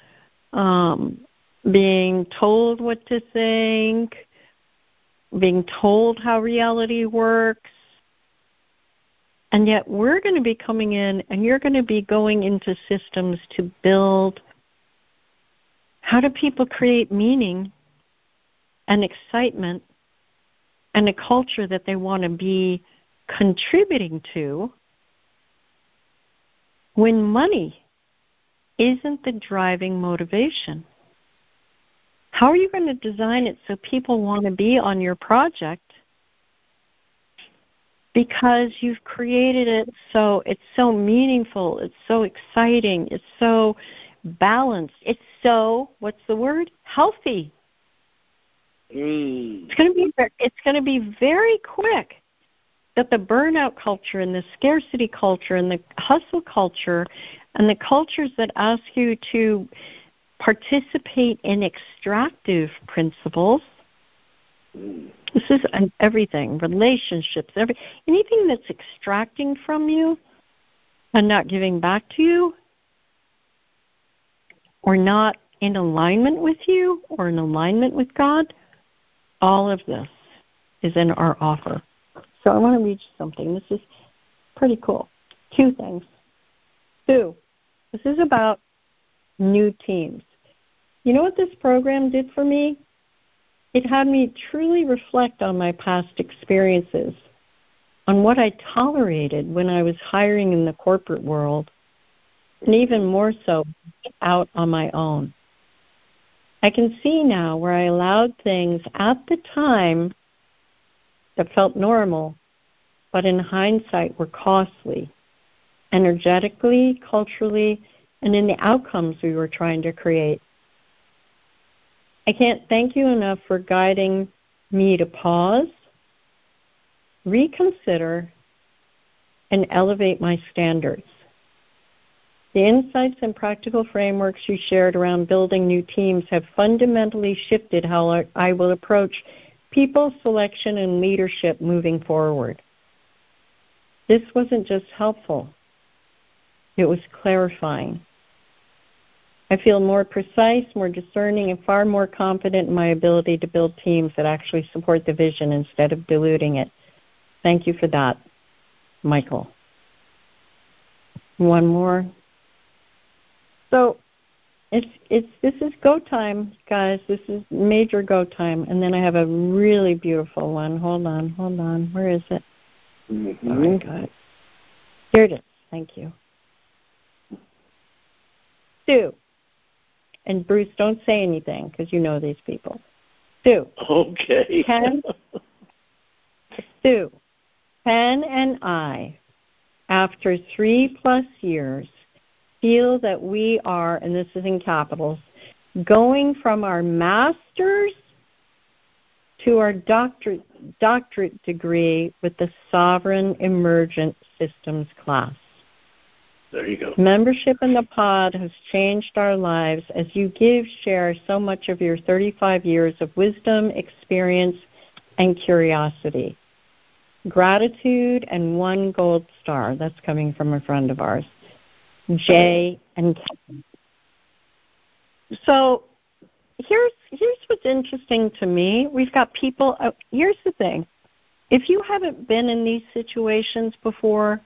B: being told what to think, being told how reality works. And yet we're going to be coming in and you're going to be going into systems to build, how do people create meaning and excitement and a culture that they want to be contributing to when money isn't the driving motivation? How are you going to design it so people want to be on your project? Because you've created it so it's so meaningful, it's so exciting, it's so balanced, it's so, what's the word? Healthy. It's going to be very quick that the burnout culture and the scarcity culture and the hustle culture and the cultures that ask you to participate in extractive principles, this is everything, relationships, anything that's extracting from you and not giving back to you or not in alignment with you or in alignment with God, All of this is in our offer. So I want to read you something. This is pretty cool. 2 things. 2, this is about new teams. You know what this program did for me? It had me truly reflect on my past experiences, on what I tolerated when I was hiring in the corporate world, and even more so out on my own. I can see now where I allowed things at the time that felt normal, but in hindsight were costly, energetically, culturally, and in the outcomes we were trying to create. I can't thank you enough for guiding me to pause, reconsider, and elevate my standards. The insights and practical frameworks you shared around building new teams have fundamentally shifted how I will approach people selection and leadership moving forward. This wasn't just helpful. It was clarifying. I feel more precise, more discerning, and far more confident in my ability to build teams that actually support the vision instead of diluting it. Thank you for that, Michael. One more. So this is go time, guys. This is major go time. And then I have a really beautiful one. Hold on. Where is it?
A: Mm-hmm.
B: Oh, I got it. Here it is. Thank you. Sue. And Bruce, don't say anything because you know these people. Sue.
A: Okay.
B: Sue, Ken and I, after 3+ years, feel that we are, and this is in capitals, going from our master's to our doctorate degree with the Sovereign Emergent Systems class.
A: There you go.
B: Membership in the pod has changed our lives as you share so much of your 35 years of wisdom, experience, and curiosity. Gratitude and 1 gold star. That's coming from a friend of ours, Jay and Kevin. So here's what's interesting to me. We've got people. Here's the thing. If you haven't been in these situations before,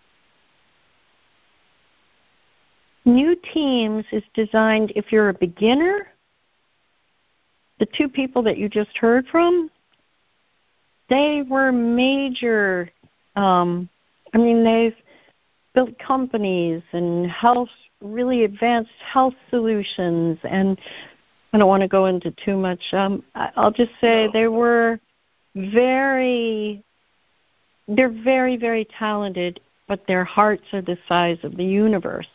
B: new teams is designed, if you're a beginner, the 2 people that you just heard from, they were major, they've built companies and really advanced health solutions, and I don't want to go into too much. I'll just say they're very, very talented, but their hearts are the size of the universe.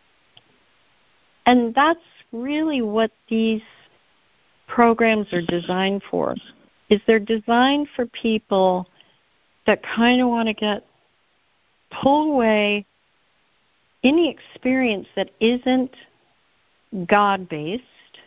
B: And that's really what these programs are designed for, is they're designed for people that kind of want to get pulled away, any experience that isn't God-based,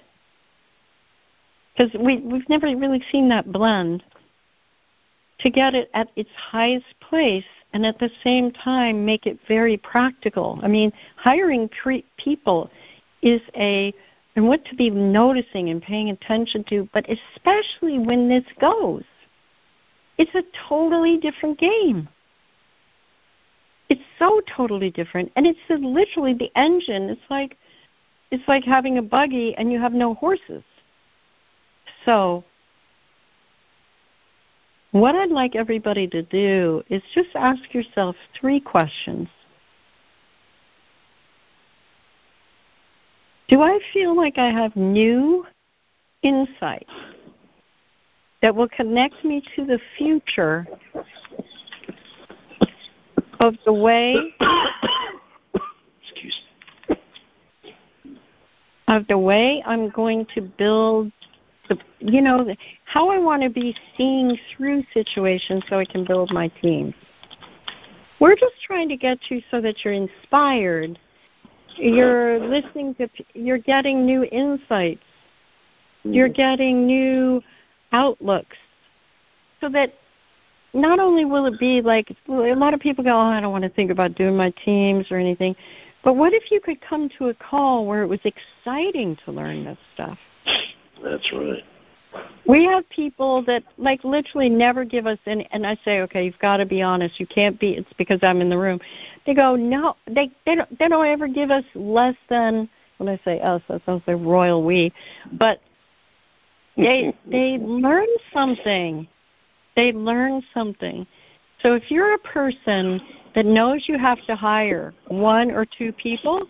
B: because we've never really seen that blend, to get it at its highest place and at the same time make it very practical. I mean, hiring people is and what to be noticing and paying attention to, but especially when this goes, it's a totally different game. It's so totally different, and it's literally the engine. It's like having a buggy and you have no horses. So what I'd like everybody to do is just ask yourself 3 questions. Do I feel like I have new insights that will connect me to the future of the way I'm going to build how I want to be seeing through situations so I can build my team? We're just trying to get you so that you're inspired. You're you're getting new insights. You're getting new outlooks, so that not only will it be like, a lot of people go, I don't want to think about doing my teams or anything, but what if you could come to a call where it was exciting to learn this stuff?
A: That's right.
B: We have people that like literally never give us any, and I say, okay, you've got to be honest. You can't be. It's because I'm in the room. They go, no, they don't ever give us less than. When I say us, that sounds like royal we, but they learn something. They learn something. So if you're a person that knows you have to hire 1 or 2 people,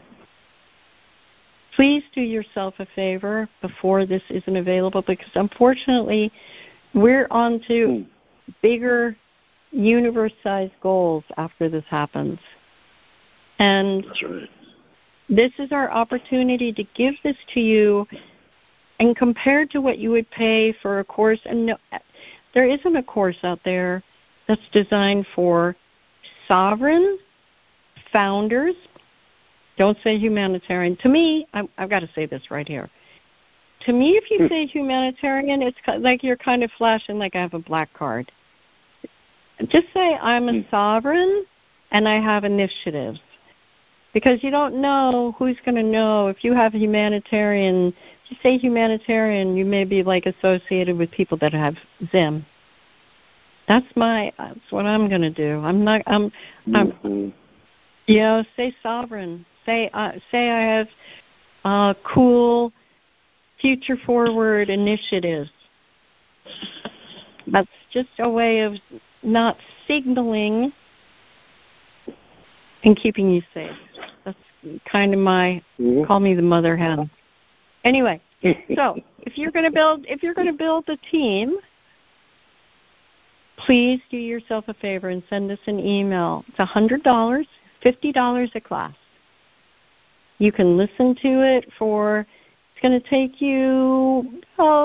B: please do yourself a favor before this isn't available, because unfortunately we're on to bigger universe-sized goals after this happens. And
A: that's right.
B: This is our opportunity to give this to you, and compared to what you would pay for a course, and no, there isn't a course out there that's designed for sovereign founders. Don't say humanitarian. To me, I've got to say this right here. To me, if you say humanitarian, it's like you're kind of flashing like I have a black card. Just say I'm a sovereign and I have initiatives. Because you don't know who's going to know. If you have a humanitarian, if you say humanitarian, you may be like associated with people that have Zim. That's what I'm going to do. Say sovereign. Say I have cool, future-forward initiatives. That's just a way of not signaling and keeping you safe. That's kind of call me the mother hen. Anyway, so if you're going to build a team, please do yourself a favor and send us an email. It's $100, $50 a class. You can listen to it it's going to take you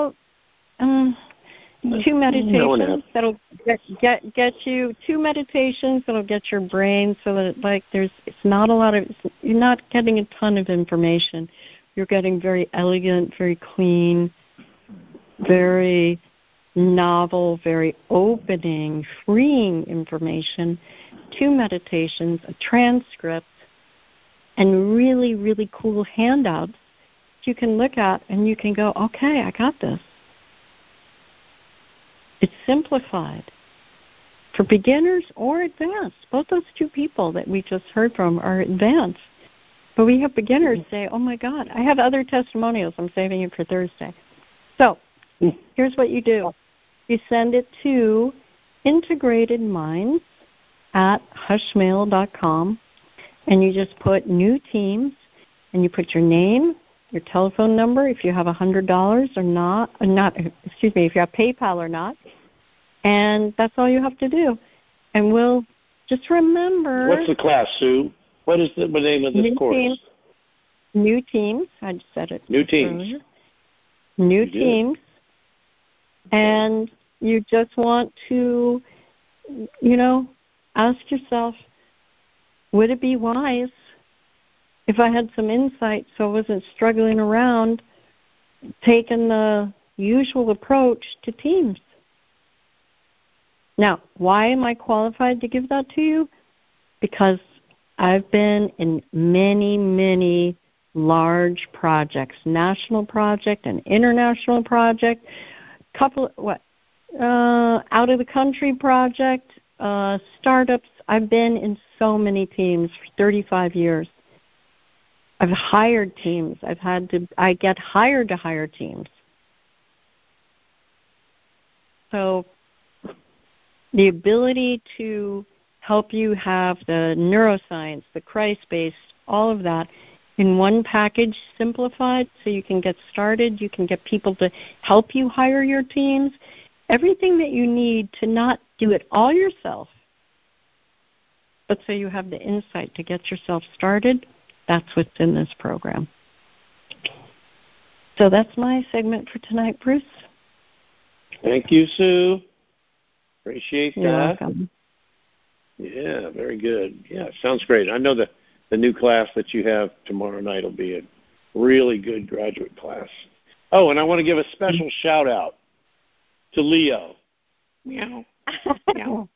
B: 2 meditations that'll get you 2 meditations that'll get your brain so that it's not a lot of, you're not getting a ton of information. You're getting very elegant, very clean, very novel, very opening, freeing information, 2 meditations, a transcript, and really, really cool handouts you can look at and you can go, okay, I got this. It's simplified for beginners or advanced. Both those 2 people that we just heard from are advanced. But we have beginners say, oh, my God, I have other testimonials. I'm saving it for Thursday. So here's what you do. You send it to integratedminds@hushmail.com, and you just put new teams, and you put your name, your telephone number, if you have $100 or not, if you have PayPal or not, and that's all you have to do. And we'll just remember.
A: What's the class, Sue? What is the name of this course?
B: New Teams. I just said it.
A: New Teams.
B: Earlier. New Teams. And you just want to, ask yourself, would it be wise if I had some insight so I wasn't struggling around taking the usual approach to teams? Now, why am I qualified to give that to you? Because I've been in many, many large projects, national project and international project, out of the country project, startups. I've been in so many teams for 35 years. I've hired teams. I get hired to hire teams. So the ability to help you have the neuroscience, the Christ-based, all of that in one package, simplified, so you can get started, you can get people to help you hire your teams, everything that you need to not do it all yourself, but so you have the insight to get yourself started. That's what's in this program. So that's my segment for tonight, Bruce.
A: Thank you, Sue. Appreciate that.
B: You're welcome.
A: Yeah, very good. Yeah, sounds great. I know the new class that you have tomorrow night will be a really good graduate class. Oh, and I want to give a special shout-out to Leo. Meow. Meow.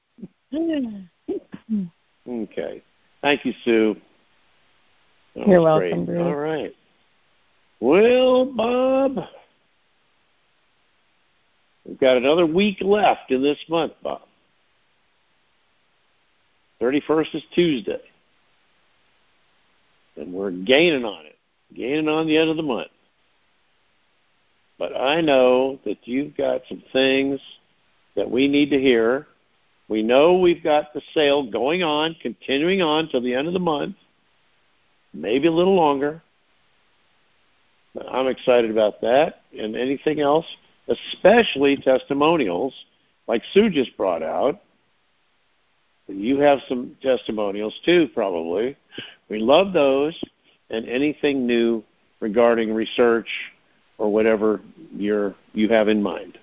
A: Okay. Thank you, Sue.
B: You're welcome,
A: great.
B: Bruce.
A: All right. Well, Bob, We've got another week left in this month, Bob. 31st is Tuesday. And we're gaining on it, gaining on the end of the month. But I know that you've got some things that we need to hear. We know we've got the sale going on, continuing on till the end of the month, maybe a little longer. But I'm excited about that. And anything else, especially testimonials, like Sue just brought out. You have some testimonials too, probably. We love those, and anything new regarding research or whatever you have in mind.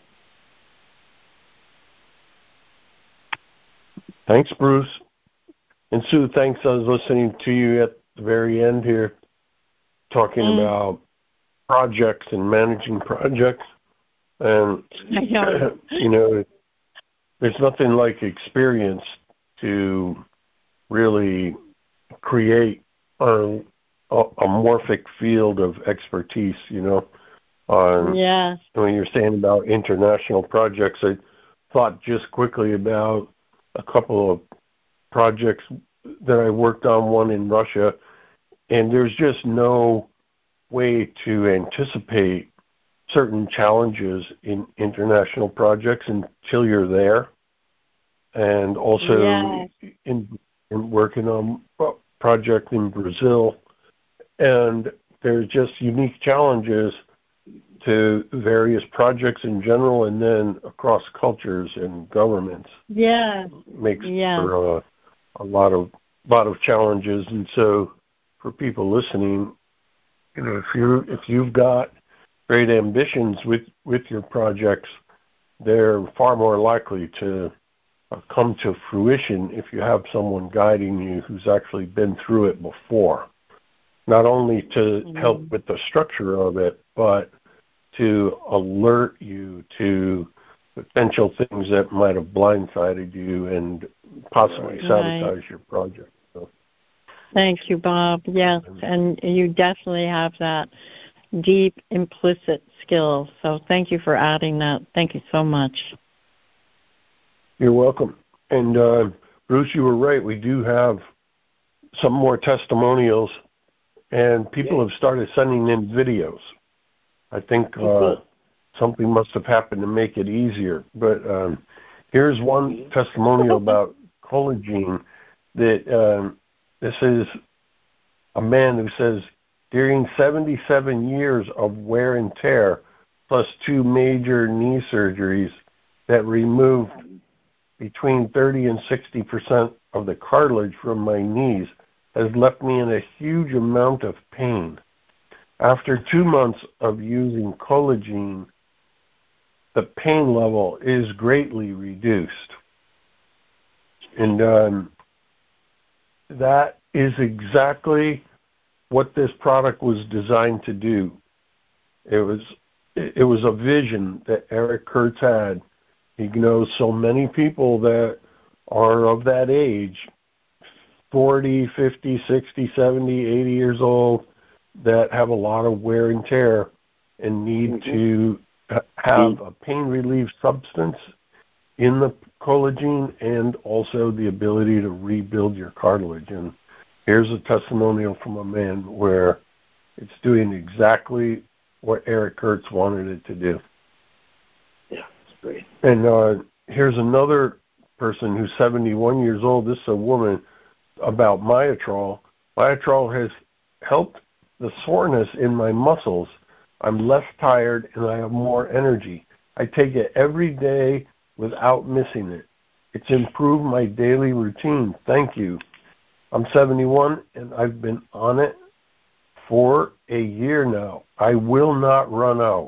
C: Thanks, Bruce. And Sue, thanks. I was listening to you at the very end here, talking about projects and managing projects. And, there's nothing like experience to really create a morphic field of expertise, When you're saying about international projects, I thought just quickly about a couple of projects that I worked on, one in Russia, and there's just no way to anticipate certain challenges in international projects until you're there. And also in working on a project in Brazil, and there's just unique challenges to various projects in general, and then across cultures and governments. Makes for a lot of challenges. And so, for people listening, if you've got great ambitions with your projects, they're far more likely to come to fruition if you have someone guiding you who's actually been through it before. Not only to help with the structure of it, but to alert you to potential things that might have blindsided you and possibly sabotage your project. So.
B: Thank you, Bob. Yes, and you definitely have that deep implicit skill. So thank you for adding that. Thank you so much.
C: You're welcome. And Bruce, you were right. We do have some more testimonials, and people have started sending in videos. I think something must have happened to make it easier. But here's one testimonial about Collagen. That this is a man who says, during 77 years of wear and tear, plus 2 major knee surgeries that removed between 30 and 60% of the cartilage from my knees, has left me in a huge amount of pain. After 2 months of using Collagen, the pain level is greatly reduced. And that is exactly what this product was designed to do. It was a vision that Eric Kurtz had. He knows so many people that are of that age, 40, 50, 60, 70, 80 years old, that have a lot of wear and tear and need to have a pain relief substance in the Collagen and also the ability to rebuild your cartilage. And here's a testimonial from a man where it's doing exactly what Eric Kurtz wanted it to do.
A: Yeah, it's great.
C: And here's another person who's 71 years old. This is a woman about Myotrol. Myotrol has helped the soreness in my muscles. I'm less tired and I have more energy. I take it every day without missing it. It's improved my daily routine. Thank you. I'm 71 and I've been on it for a year now. I will not run out.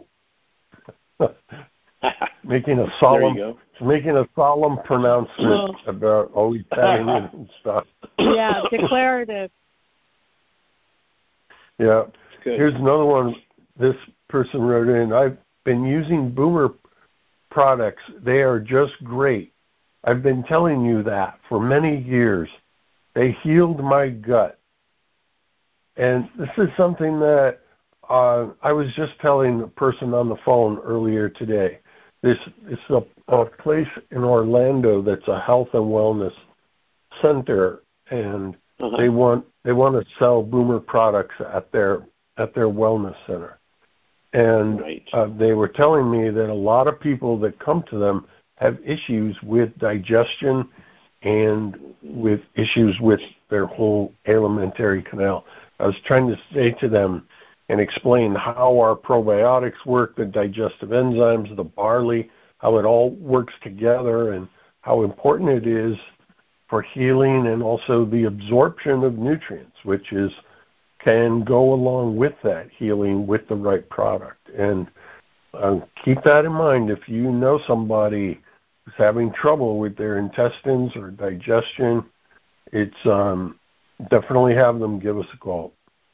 C: making a solemn pronouncement about always patting it and stuff.
B: Yeah, declarative.
C: Yeah. Here's another one. This person wrote in, I've been using Boomer products. They are just great. I've been telling you that for many years. They healed my gut. And this is something that I was just telling the person on the phone earlier today. It's a place in Orlando that's a health and wellness center, and they want to sell Boomer products at their wellness center. And they were telling me that a lot of people that come to them have issues with digestion and with issues with their whole alimentary canal. I was trying to say to them and explain how our probiotics work, the digestive enzymes, the barley, how it all works together, and how important it is for healing and also the absorption of nutrients, which can go along with that healing with the right product. And keep that in mind. If you know somebody who's having trouble with their intestines or digestion, it's definitely have them give us a call.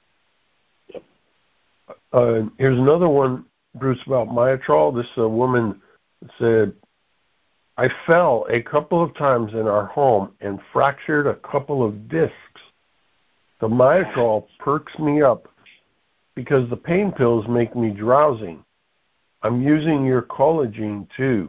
C: Here's another one, Bruce, about Myotrol. This woman said, I fell a couple of times in our home and fractured a couple of discs. The Myotrol perks me up because the pain pills make me drowsy. I'm using your collagen too.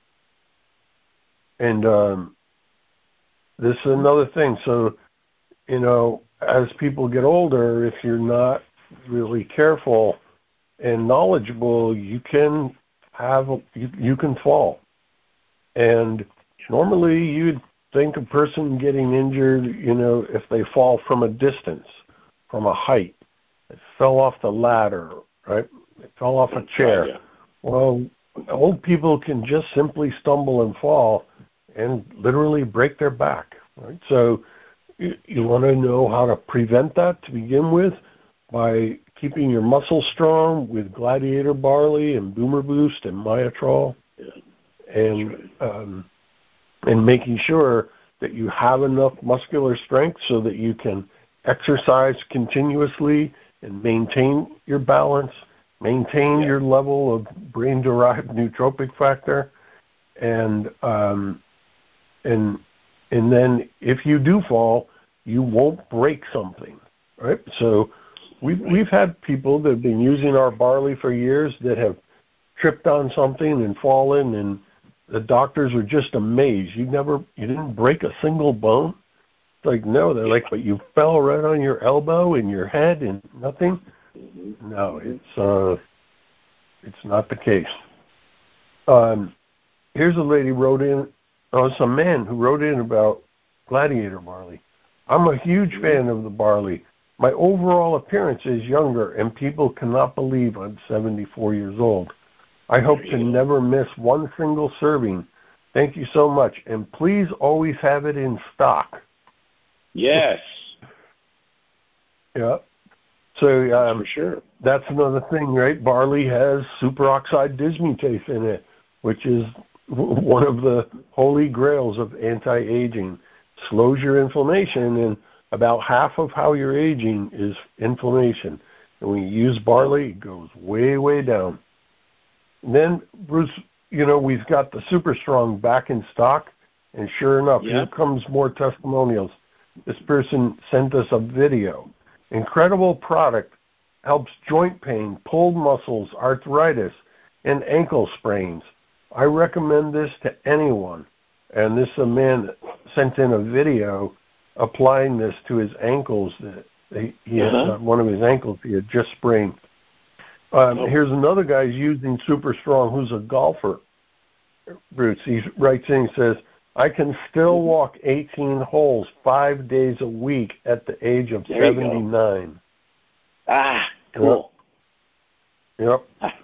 C: And this is another thing. So, as people get older, if you're not really careful and knowledgeable, you can fall. And normally you'd think a person getting injured, if they fall from a distance, from a height, they fell off the ladder, right? They fell off a chair. Yeah. Well, old people can just simply stumble and fall and literally break their back, right? So you want to know how to prevent that to begin with by keeping your muscles strong with Gladiator Barley and Boomer Boost and Myotrol. Yeah. And making sure that you have enough muscular strength so that you can exercise continuously and maintain your balance, maintain your level of brain-derived nootropic factor, and then if you do fall, you won't break something, right? So we've had people that have been using our barley for years that have tripped on something and fallen, and the doctors are just amazed. You didn't break a single bone? It's like, no. They're like, but you fell right on your elbow and your head and nothing? No, it's not the case. Here's a lady wrote in, it's a man who wrote in about Gladiator Barley. I'm a huge fan of the barley. My overall appearance is younger, and people cannot believe I'm 74 years old. I hope to never miss one single serving. Thank you so much. And please always have it in stock.
A: Yes.
C: Yeah. So
A: for sure.
C: That's another thing, right? Barley has superoxide dismutase in it, which is one of the holy grails of anti-aging. Slows your inflammation, and about half of how you're aging is inflammation. And when you use barley, it goes way, way down. And then, Bruce, we've got the Super Strong back in stock, and sure enough, here comes more testimonials. This person sent us a video. Incredible product, helps joint pain, pulled muscles, arthritis, and ankle sprains. I recommend this to anyone. And this man sent in a video applying this to his ankles. That he had one of his ankles he had just sprained. Here's another guy who's using Super Strong who's a golfer. Bruce, he writes in, he says, I can still walk 18 holes 5 days a week at the age of 79.
A: Cool.
C: Yep.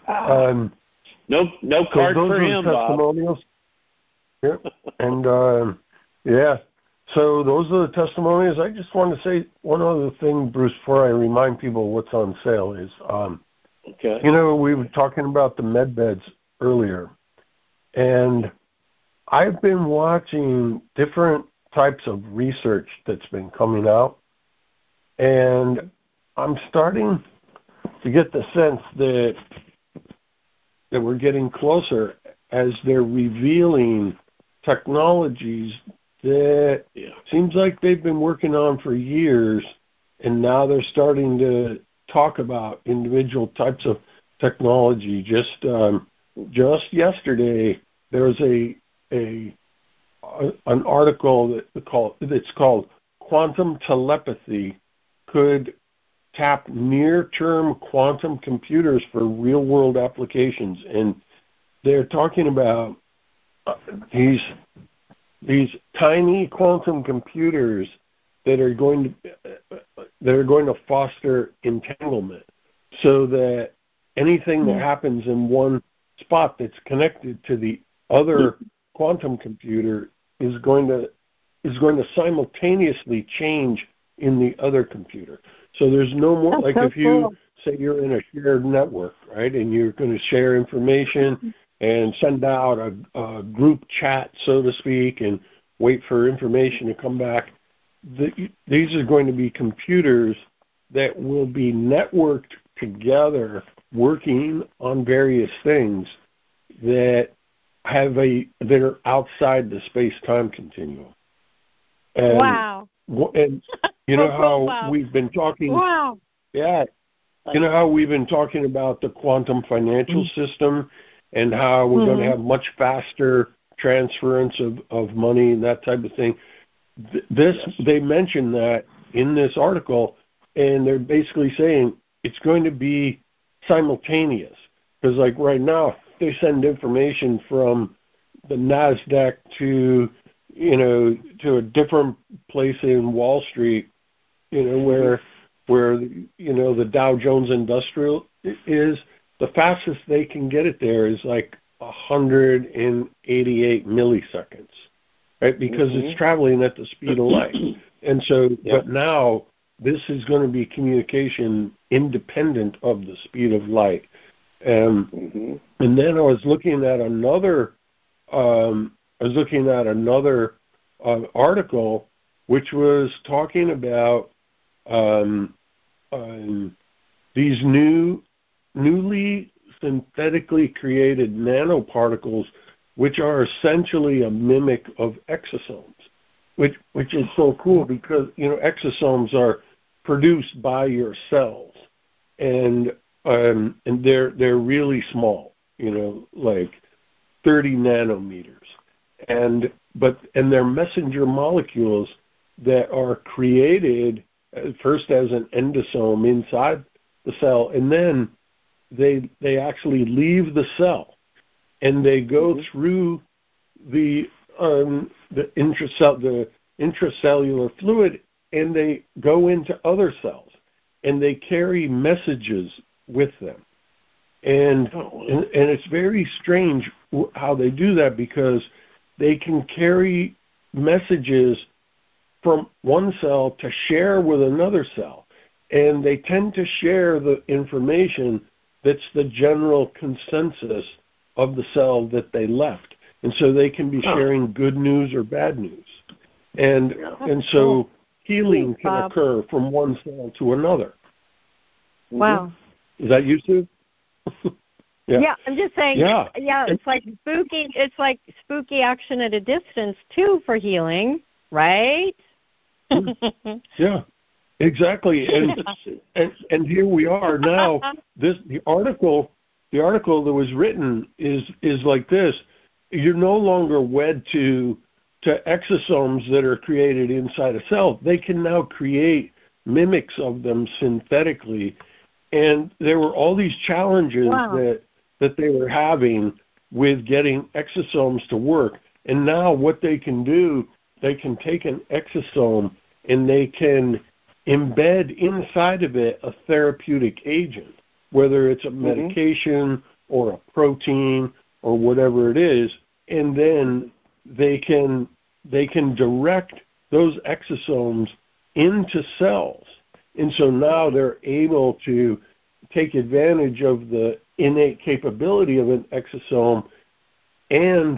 A: No card for him,
C: testimonials. Bob. Yep. And, so those are the testimonials. I just want to say one other thing, Bruce, before I remind people what's on sale is, we were talking about the med beds earlier, and I've been watching different types of research that's been coming out, and I'm starting to get the sense that we're getting closer as they're revealing technologies that seems like they've been working on for years, and now they're starting to talk about individual types of technology. Just just yesterday, there was an article that's called "Quantum Telepathy Could Tap Near-Term Quantum Computers for Real-World Applications," and they're talking about these tiny quantum computers that are going to foster entanglement, so that anything that happens in one spot that's connected to the other quantum computer is going to simultaneously change in the other computer. So there's no more, like if you say you're in a shared network, right, and you're going to share information and send out a group chat, so to speak, and wait for information to come back. These are going to be computers that will be networked together, working on various things that are outside the space-time continuum. And,
B: wow!
C: And you know how we've been talking.
B: Wow!
C: Yeah, you know how we've been talking about the quantum financial system, and how we're going to have much faster transference of money and that type of thing. They mentioned that in this article, and they're basically saying it's going to be simultaneous, because like right now they send information from the NASDAQ to a different place in Wall Street, where the Dow Jones Industrial is. The fastest they can get it there is like 188 milliseconds, right? Because it's traveling at the speed of light. And so, but now this is going to be communication independent of the speed of light. And then I was looking at another article which was talking about these newly synthetically created nanoparticles, which are essentially a mimic of exosomes, which is so cool, because exosomes are produced by your cells, and they're really small, like 30 nanometers, and they're messenger molecules that are created first as an endosome inside the cell, and then they actually leave the cell, and they go through the intracellular fluid, and they go into other cells, and they carry messages with them. And it's very strange how they do that, because they can carry messages from one cell to share with another cell, and they tend to share the information that's the general consensus of the cell that they left. And so they can be sharing good news or bad news. And so healing can occur from one cell to another.
B: Wow.
C: Is that you, Sue?
B: Yeah, I'm just saying. Yeah, it's like spooky. It's like spooky action at a distance too for healing, right?
C: Yeah, exactly. And here we are now. The article that was written is like this. You're no longer wed to exosomes that are created inside a cell. They can now create mimics of them synthetically, and there were all these challenges that they were having with getting exosomes to work. And now what they can do, they can take an exosome and they can embed inside of it a therapeutic agent, whether it's a medication or a protein or whatever it is, and then they can direct those exosomes into cells. And so now they're able to take advantage of the innate capability of an exosome and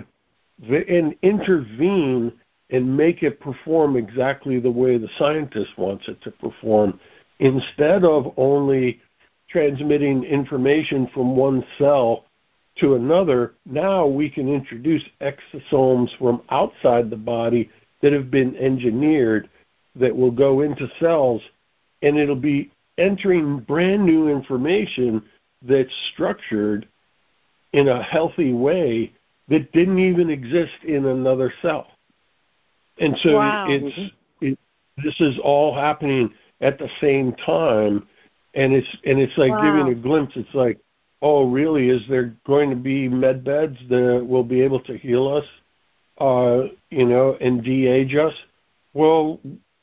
C: intervene and make it perform exactly the way the scientist wants it to perform, instead of only transmitting information from one cell to another. Now we can introduce exosomes from outside the body that have been engineered that will go into cells, and it'll be entering brand new information that's structured in a healthy way that didn't even exist in another cell. And so
B: Wow.
C: this is all happening at the same time, and it's like
B: Wow.
C: giving a glimpse. It's like, oh, really? Is there going to be med beds that will be able to heal us, and de-age us? Well,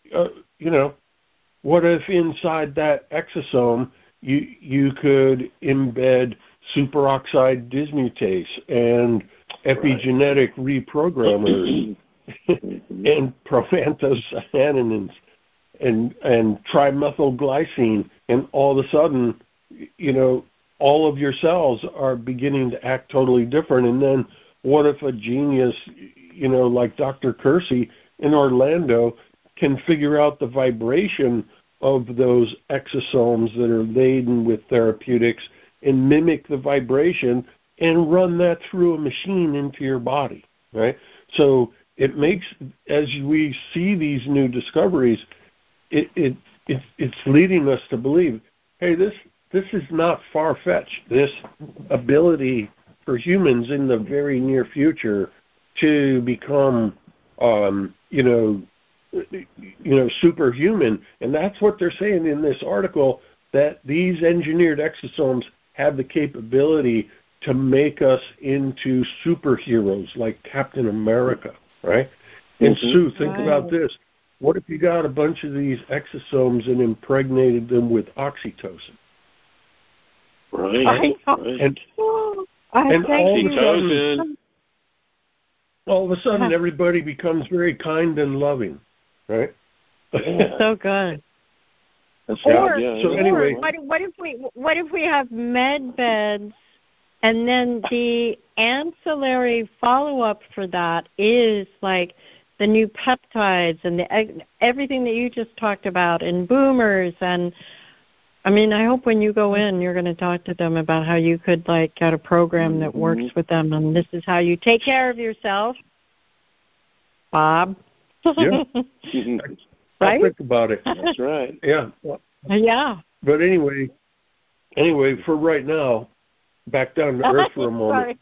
C: what if inside that exosome you could embed superoxide dismutase and epigenetic reprogrammers and proanthocyanins and trimethylglycine, and all of a sudden, all of your cells are beginning to act totally different. And then what if a genius, like Dr. Kersey in Orlando, can figure out the vibration of those exosomes that are laden with therapeutics and mimic the vibration and run that through a machine into your body, right? So it makes, as we see these new discoveries, it's leading us to believe, hey, this is not far-fetched. This ability for humans in the very near future to become, superhuman. And that's what they're saying in this article, that these engineered exosomes have the capability to make us into superheroes like Captain America, right? And Sue, think about this. What if you got a bunch of these exosomes and impregnated them with oxytocin?
A: Right.
C: And all of a sudden, everybody becomes very kind and loving, right?
B: So good.
C: Anyway,
B: what if we have med beds, and then the ancillary follow-up for that is like the new peptides and everything that you just talked about, and boomers, and I hope when you go in, you're going to talk to them about how you could get a program that works with them, and this is how you take care of yourself, Bob.
C: Yeah.
B: Right?
C: Think about it.
A: That's right.
C: Yeah.
B: Yeah.
C: But anyway, for right now, back down to earth for a moment.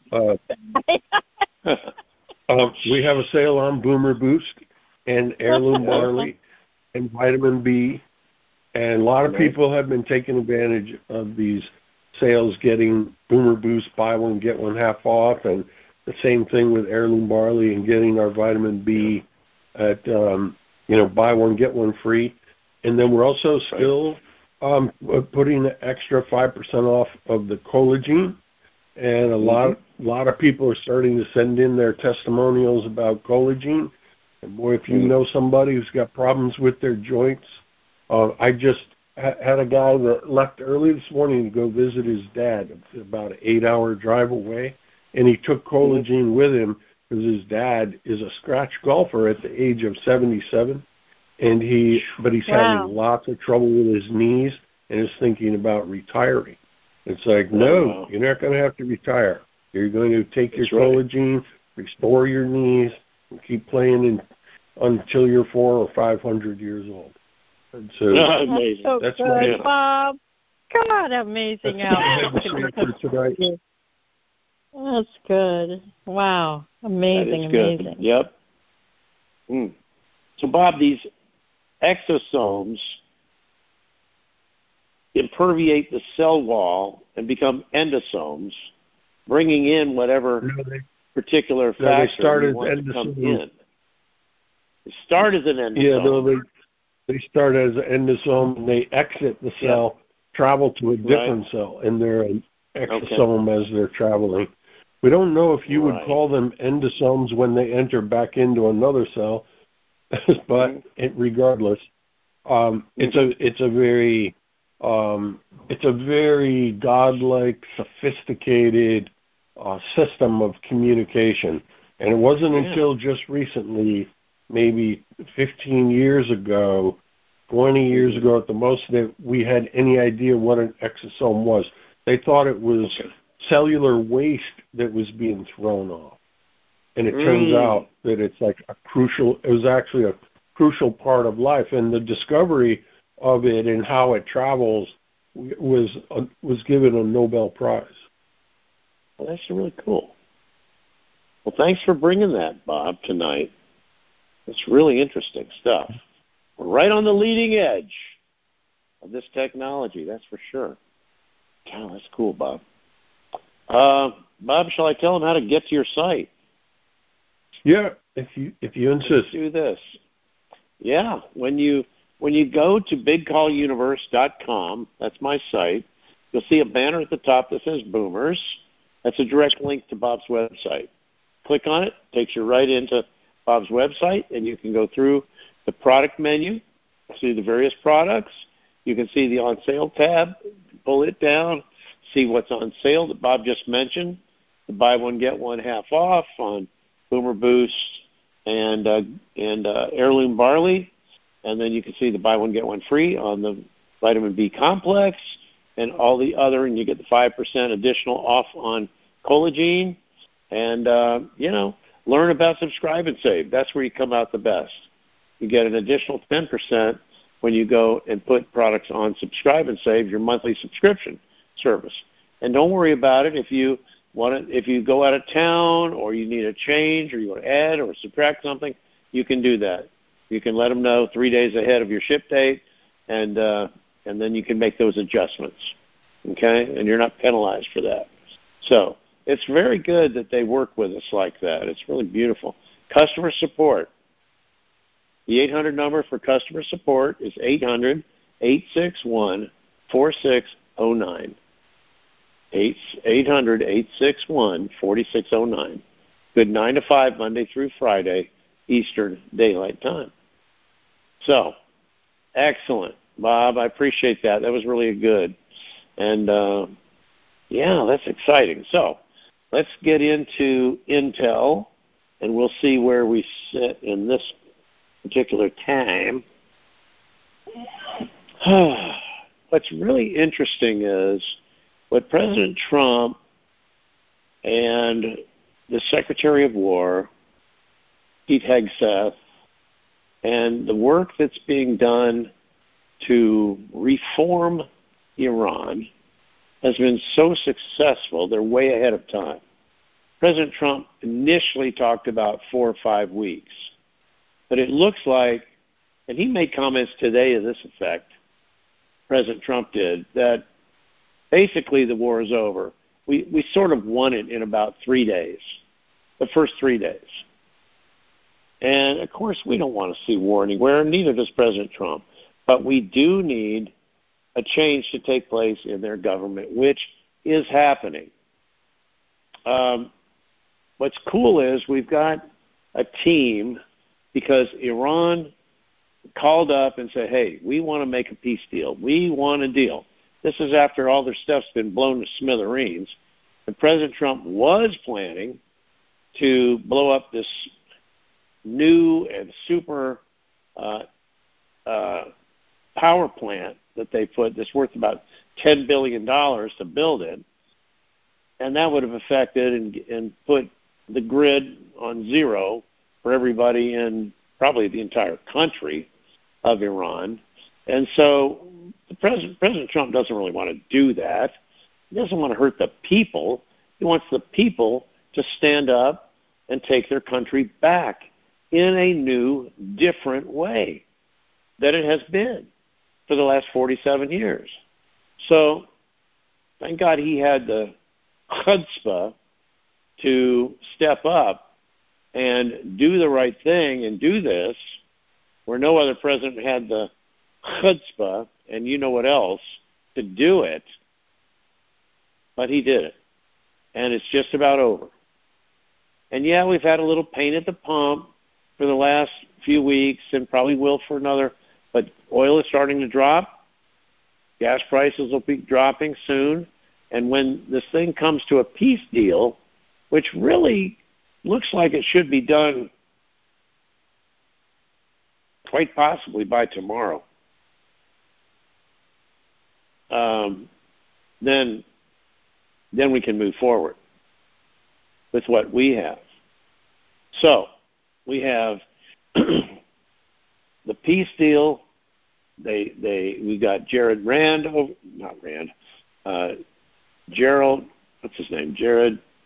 C: We have a sale on Boomer Boost and Heirloom Barley and Vitamin B, and a lot of people have been taking advantage of these sales, getting Boomer Boost, buy one, get one half off, and the same thing with Heirloom Barley and getting our Vitamin B at, buy one, get one free. And then we're also still putting an extra 5% off of the collagen. And a lot of people are starting to send in their testimonials about collagen. And boy, if you know somebody who's got problems with their joints, I just had a guy that left early this morning to go visit his dad. It's about an 8-hour drive away, and he took collagen with him because his dad is a scratch golfer at the age of 77, and he's having lots of trouble with his knees and is thinking about retiring. It's like, no, you're not going to have to retire. You're going to take your collagen, restore your knees, and keep playing until you're 400 or 500 years old. And so
A: amazing.
B: That's so good, Bob. God, amazing how That's good. Wow. Amazing, amazing.
A: Yep. So, Bob, these exosomes imperviate the cell wall and become endosomes, bringing in whatever particular factor you want to come in. They start as an endosome.
C: Yeah, they start as an endosome, and they exit the cell, travel to a different cell, and they're an exosome as they're traveling. We don't know if you would call them endosomes when they enter back into another cell, but regardless, it's a very godlike, sophisticated system of communication. And it wasn't until just recently, maybe 15 years ago, 20 years ago at the most, that we had any idea what an exosome was. They thought it was cellular waste that was being thrown off. And it turns out that it was actually a crucial part of life. And the discovery of it and how it travels was given a Nobel Prize.
A: Well, that's really cool. Well, thanks for bringing that, Bob, tonight. It's really interesting stuff. We're right on the leading edge of this technology, that's for sure. Wow, that's cool, Bob. Bob, shall I tell them how to get to your site?
C: Yeah, if you insist.
A: Let's do this. Yeah, when you go to BigCallUniverse.com, that's my site, you'll see a banner at the top that says Boomers. That's a direct link to Bob's website. Click on it, takes you right into Bob's website, and you can go through the product menu, see the various products. You can see the on sale tab, pull it down, see what's on sale that Bob just mentioned. The buy one, get one half off on Boomer Boost and Heirloom Barley. And then you can see the buy one, get one free on the Vitamin B Complex and all the other, and you get the 5% additional off on Collagen. And, learn about Subscribe and Save. That's where you come out the best. You get an additional 10% when you go and put products on Subscribe and Save, your monthly subscription service. And don't worry about it if you go out of town or you need a change or you want to add or subtract something, you can do that. You can let them know 3 days ahead of your ship date, and then you can make those adjustments, okay? And you're not penalized for that. So it's very good that they work with us like that. It's really beautiful. Customer support. The 800 number for customer support is 800-861-4609. 800-861-4609. Good 9 to 5, Monday through Friday, Eastern Daylight Time. So, excellent. Bob, I appreciate that. That was really good. And, that's exciting. So, let's get into Intel, and we'll see where we sit in this particular time. What's really interesting is what President Trump and the Secretary of War, Pete Hegseth, and the work that's being done to reform Iran has been so successful, they're way ahead of time. President Trump initially talked about 4 or 5 weeks. But it looks like, and he made comments today to this effect, President Trump did, that basically the war is over. We sort of won it in about 3 days, the first 3 days. And, of course, we don't want to see war anywhere, and neither does President Trump. But we do need a change to take place in their government, which is happening. What's cool is we've got a team, because Iran called up and said, hey, we want to make a peace deal. We want a deal. This is after all their stuff's been blown to smithereens. And President Trump was planning to blow up this new and super power plant that they put that's worth about $10 billion to build it. And that would have affected and put the grid on zero for everybody in probably the entire country of Iran. And so President Trump doesn't really want to do that. He doesn't want to hurt the people. He wants the people to stand up and take their country back in a new, different way than it has been for the last 47 years. So thank God he had the chutzpah to step up and do the right thing and do this, where no other president had the chutzpah and you know what else to do it, but he did it. And it's just about over. And yeah, we've had a little pain at the pump for the last few weeks and probably will for another, but oil is starting to drop. Gas prices will be dropping soon. And when this thing comes to a peace deal, which really looks like it should be done quite possibly by tomorrow, then we can move forward with what we have. So we have the peace deal. We got Gerald, what's his name? Jared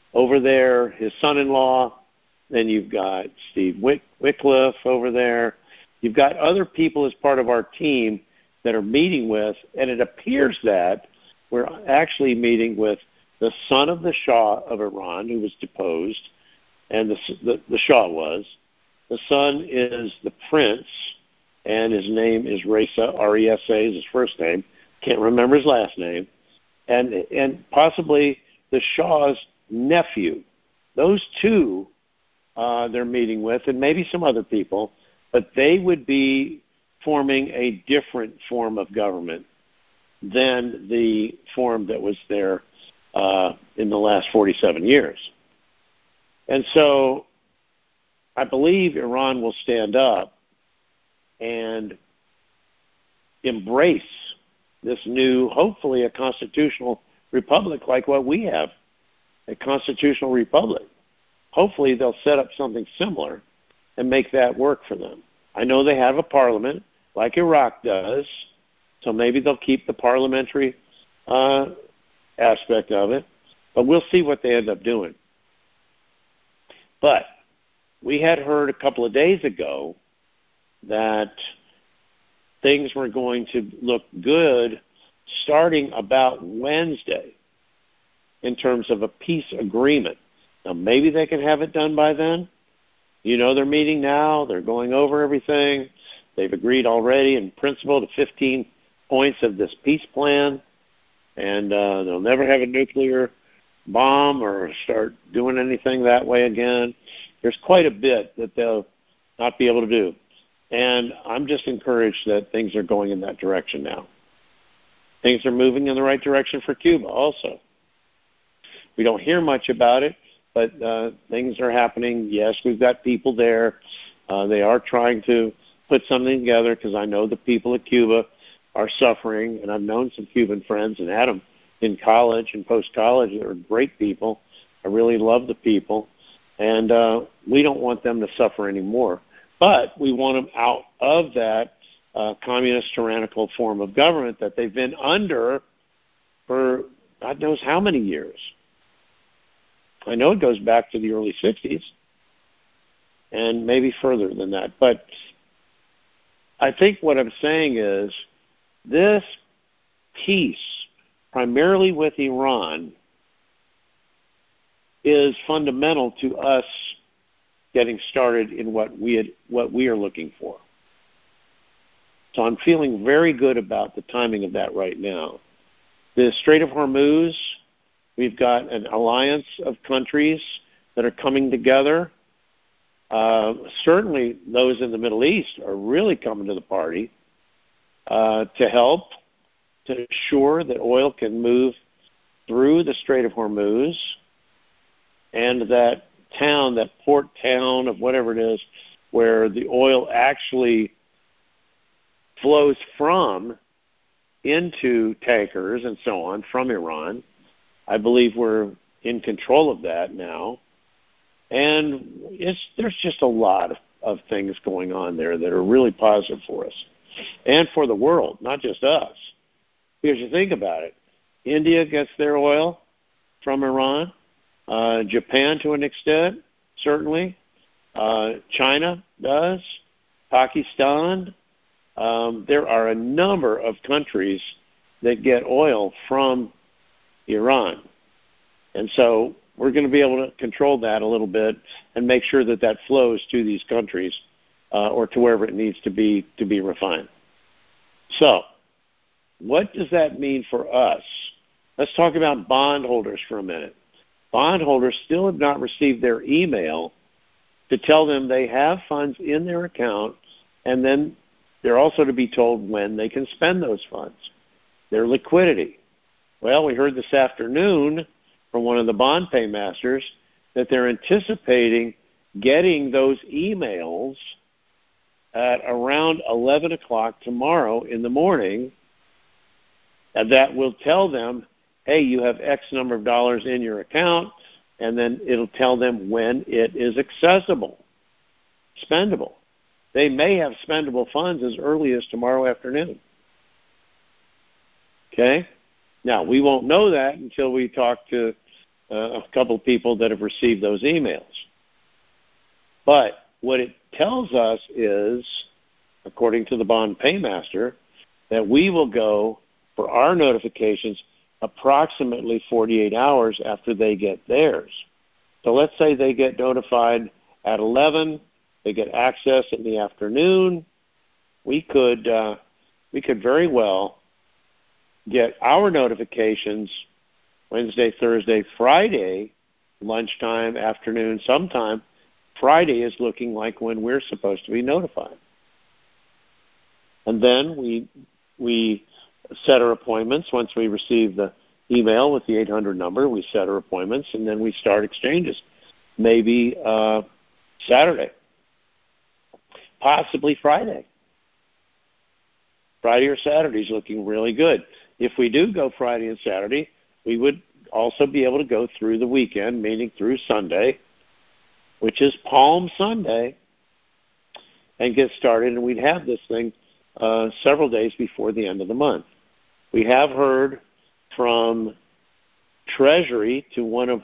A: over there, his son-in-law. Then you've got Steve Wycliffe over there. You've got other people as part of our team that are meeting with, and it appears that we're actually meeting with the son of the Shah of Iran, who was deposed, and the Shah was. The son is the prince, and his name is Reza, R-E-S-A is his first name. Can't remember his last name. And possibly the Shah's nephew. Those two they're meeting with, and maybe some other people, but they would be forming a different form of government than the form that was there in the last 47 years. And so I believe Iran will stand up and embrace this new, hopefully a constitutional republic like what we have, a constitutional republic. Hopefully they'll set up something similar and make that work for them. I know they have a parliament like Iraq does, so maybe they'll keep the parliamentary aspect of it, but we'll see what they end up doing. But we had heard a couple of days ago that things were going to look good starting about Wednesday in terms of a peace agreement. Now, maybe they can have it done by then. You know, they're meeting now. They're going over everything. They've agreed already in principle to 15 points of this peace plan, and they'll never have a nuclear bomb or start doing anything that way again. There's quite a bit that they'll not be able to do. And I'm just encouraged that things are going in that direction now. Things are moving in the right direction for Cuba also. We don't hear much about it, but things are happening. Yes, we've got people there. They are trying to put something together because I know the people of Cuba are suffering, and I've known some Cuban friends and had them in college and post-college. They're great people. I really love the people, and we don't want them to suffer anymore. But we want them out of that communist tyrannical form of government that they've been under for God knows how many years. I know it goes back to the early 60s and maybe further than that. But I think what I'm saying is this peace, primarily with Iran, is fundamental to us getting started in what we are looking for. So I'm feeling very good about the timing of that right now. The Strait of Hormuz, we've got an alliance of countries that are coming together. Certainly those in the Middle East are really coming to the party to help, to ensure that oil can move through the Strait of Hormuz, and that town, that port town of whatever it is, where the oil actually flows from into tankers and so on from Iran. I believe we're in control of that now. And there's just a lot of things going on there that are really positive for us and for the world, not just us. Because you think about it, India gets their oil from Iran, Japan to an extent, certainly, China does, Pakistan. There are a number of countries that get oil from Iran. And so we're going to be able to control that a little bit and make sure that that flows to these countries or to wherever it needs to be refined. So what does that mean for us? Let's talk about bondholders for a minute. Bondholders still have not received their email to tell them they have funds in their account, and then they're also to be told when they can spend those funds, their liquidity. Well, we heard this afternoon from one of the bond paymasters that they're anticipating getting those emails at around 11 o'clock tomorrow in the morning, and that will tell them, hey, you have X number of dollars in your account, and then it'll tell them when it is accessible, spendable. They may have spendable funds as early as tomorrow afternoon. Okay? Now, we won't know that until we talk to a couple of people that have received those emails. But what it tells us is, according to the bond paymaster, that we will go for our notifications approximately 48 hours after they get theirs. So let's say they get notified at 11, they get access in the afternoon. We could very well get our notifications Wednesday, Thursday, Friday, lunchtime, afternoon, sometime. Friday is looking like when we're supposed to be notified. And then we set our appointments. Once we receive the email with the 800 number, we set our appointments, and then we start exchanges. Maybe Saturday, possibly Friday. Friday or Saturday is looking really good. If we do go Friday and Saturday, we would also be able to go through the weekend, meaning through Sunday, which is Palm Sunday, and get started. And we'd have this thing several days before the end of the month. We have heard from Treasury to one of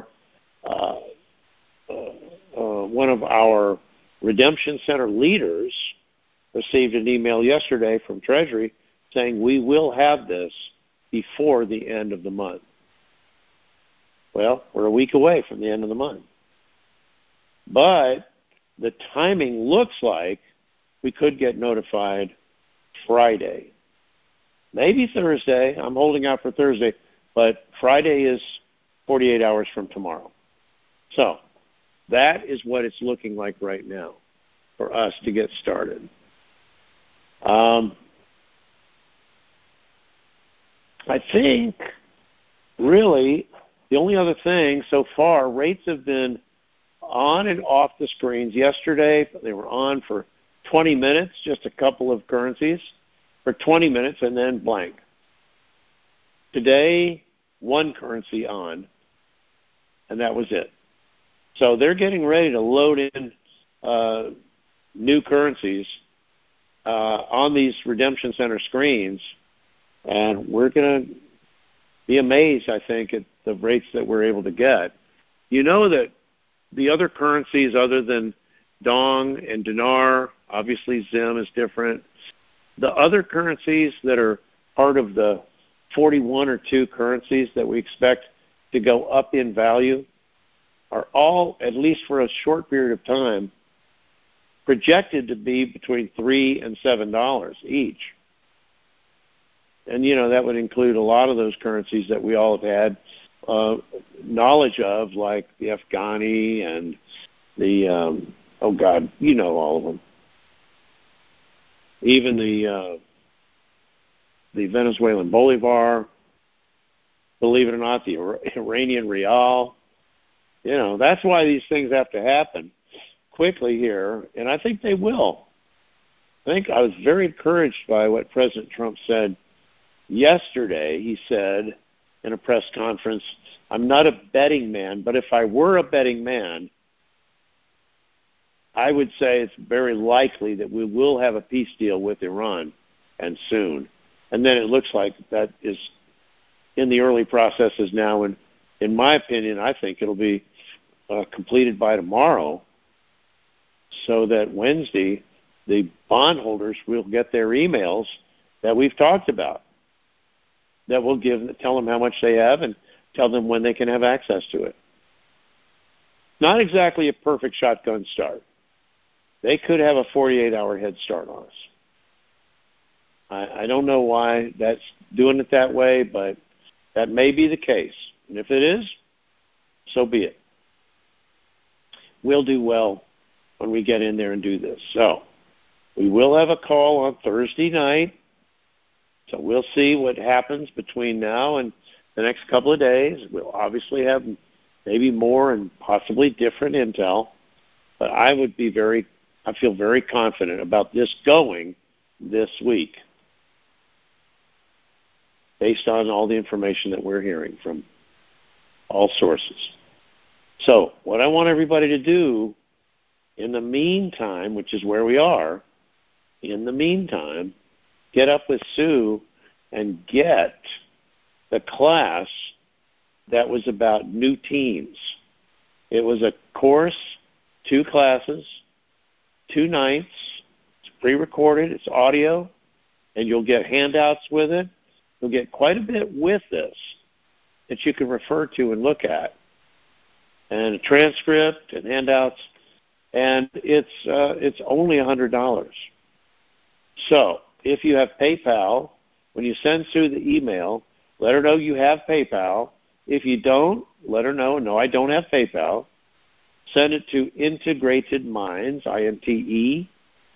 A: our Redemption Center leaders received an email yesterday from Treasury saying we will have this before the end of the month. Well, we're a week away from the end of the month. But the timing looks like we could get notified Friday. Maybe Thursday. I'm holding out for Thursday. But Friday is 48 hours from tomorrow. So that is what it's looking like right now for us to get started. I think really the only other thing so far, rates have been on and off the screens. Yesterday, they were on for 20 minutes, just a couple of currencies, for 20 minutes, and then blank. Today, one currency on, and that was it. So they're getting ready to load in new currencies on these Redemption Center screens, and we're going to be amazed, I think, at the rates that we're able to get. You know that the other currencies other than Dong and Dinar, obviously Zim is different. The other currencies that are part of the 41 or 2 currencies that we expect to go up in value are all, at least for a short period of time, projected to be between $3 and $7 each. And, you know, that would include a lot of those currencies that we all have had knowledge of, like the Afghani and the, oh, God, you know all of them. Even the Venezuelan Bolivar, believe it or not, the Iranian Rial. You know, that's why these things have to happen quickly here, and I think they will. I think I was very encouraged by what President Trump said yesterday. He said in a press conference, I'm not a betting man, but if I were a betting man, I would say it's very likely that we will have a peace deal with Iran, and soon. And then it looks like that is in the early processes now, and in my opinion, I think it'll be completed by tomorrow, so that Wednesday the bondholders will get their emails that we've talked about, that will tell them how much they have and tell them when they can have access to it. Not exactly a perfect shotgun start. They could have a 48-hour head start on us. I don't know why that's doing it that way, but that may be the case. And if it is, so be it. We'll do well when we get in there and do this. So we will have a call on Thursday night. So we'll see what happens between now and the next couple of days. We'll obviously have maybe more and possibly different intel. But I feel very confident about this going this week, based on all the information that we're hearing from all sources. So what I want everybody to do in the meantime, which is where we are, in the meantime, get up with Sue and get the class that was about new teams. It was a course, 2 classes, 2 nights. It's pre-recorded. It's audio, and you'll get handouts with it. You'll get quite a bit with this that you can refer to and look at, and a transcript and handouts, and it's only $100. So if you have PayPal, when you send Sue the email, let her know you have PayPal. If you don't, let her know, no, I don't have PayPal. Send it to Integrated Minds, INTEGRATED,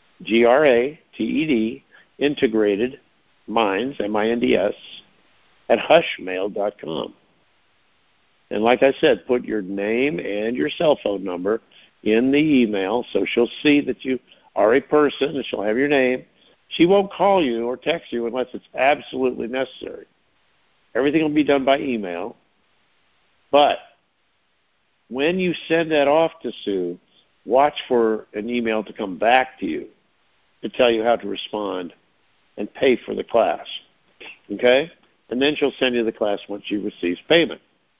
A: Integrated Minds, MINDS, at hushmail.com. And like I said, put your name and your cell phone number in the email so she'll see that you are a person and she'll have your name. She won't call you or text you unless it's absolutely necessary. Everything will be done by email. But when you send that off to Sue, watch for an email to come back to you to tell you how to respond and pay for the class. Okay? And then she'll send you the class once she receives payment.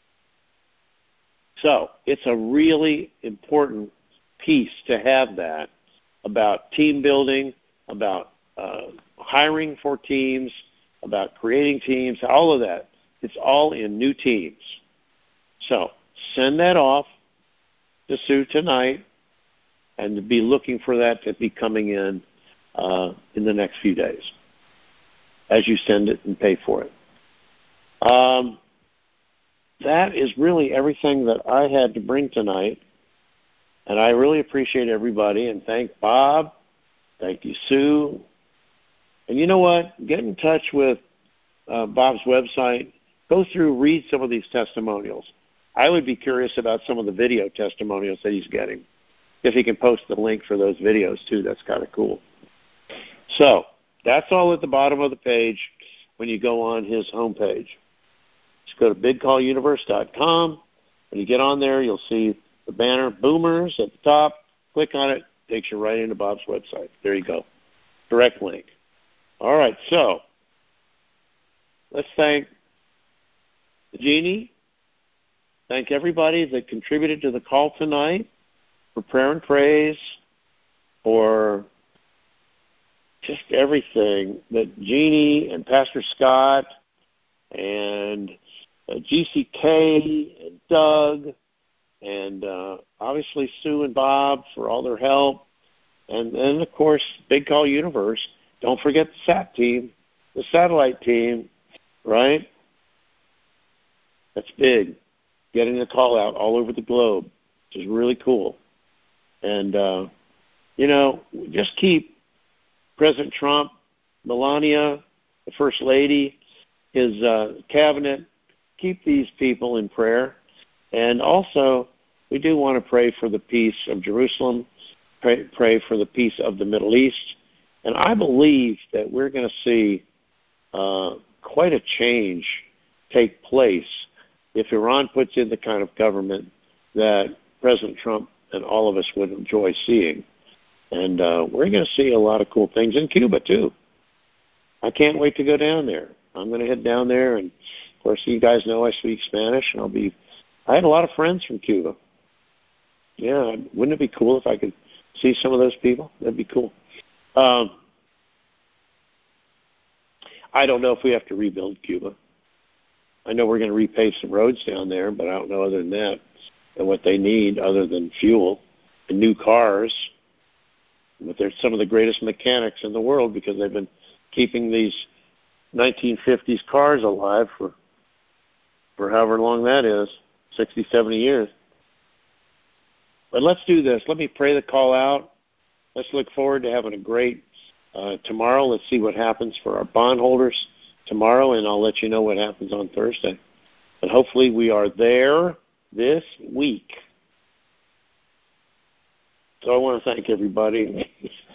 A: So it's a really important piece to have that about team building, about hiring for teams, about creating teams, all of that. It's all in new teams. So send that off to Sue tonight and be looking for that to be coming in the next few days as you send it and pay for it. That is really everything that I had to bring tonight. And I really appreciate everybody and thank Bob. Thank you, Sue. And you know what? Get in touch with Bob's website. Go through, read some of these testimonials. I would be curious about some of the video testimonials that he's getting. If he can post the link for those videos, too, that's kind of cool. So that's all at the bottom of the page when you go on his homepage. Just go to bigcalluniverse.com. When you get on there, you'll see the banner Boomers at the top. Click on it. Takes you right into Bob's website. There you go. Direct link. All right, so let's thank Jeannie. Thank everybody that contributed to the call tonight for prayer and praise, for just everything that Jeannie and Pastor Scott and GCK and Doug and obviously Sue and Bob for all their help. And then, of course, Big Call Universe. Don't forget the SAT team, the satellite team, right? That's big. Getting the call out all over the globe, which is really cool. And, just keep President Trump, Melania, the First Lady, his cabinet, keep these people in prayer. And also, we do want to pray for the peace of Jerusalem, pray for the peace of the Middle East. And I believe that we're going to see quite a change take place if Iran puts in the kind of government that President Trump and all of us would enjoy seeing. And we're going to see a lot of cool things in Cuba, too. I can't wait to go down there. I'm going to head down there. And, of course, you guys know I speak Spanish. And I had a lot of friends from Cuba. Yeah, wouldn't it be cool if I could see some of those people? That'd be cool. I don't know if we have to rebuild Cuba. I know we're going to repave some roads down there, but I don't know other than that and what they need other than fuel and new cars. But they're some of the greatest mechanics in the world because they've been keeping these 1950s cars alive for however long that is, 60, 70 years. But let's do this. Let me pray the call out. Let's look forward to having a great tomorrow. Let's see what happens for our bondholders tomorrow, and I'll let you know what happens on Thursday. But hopefully we are there this week. So I want to thank everybody.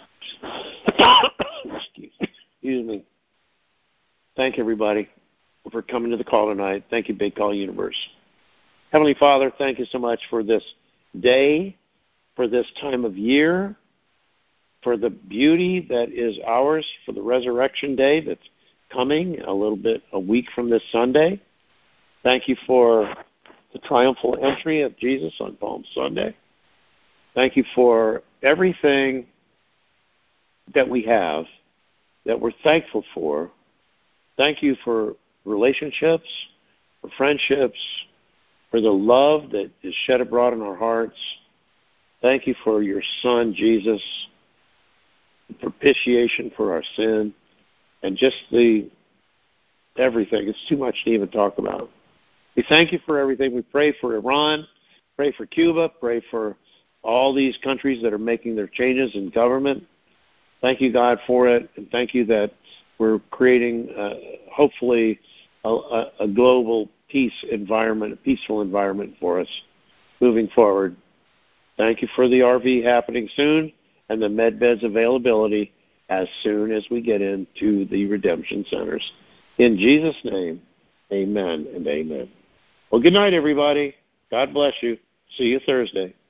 A: Excuse me. Thank everybody for coming to the call tonight. Thank you, Big Call Universe. Heavenly Father, thank you so much for this day, for this time of year, for the beauty that is ours, for the Resurrection Day that's coming a week from this Sunday. Thank you for the triumphal entry of Jesus on Palm Sunday. Thank you for everything that we have that we're thankful for. Thank you for relationships, for friendships, for the love that is shed abroad in our hearts. Thank you for your Son, Jesus, the propitiation for our sin, and just everything. It's too much to even talk about. We thank you for everything. We pray for Iran, pray for Cuba, pray for all these countries that are making their changes in government. Thank you, God, for it, and thank you that we're creating, hopefully, a global peaceful environment for us moving forward. Thank you for the RV happening soon and the med beds availability as soon as we get into the redemption centers. In Jesus' name, amen and amen. Well, good night, everybody. God bless you. See you Thursday.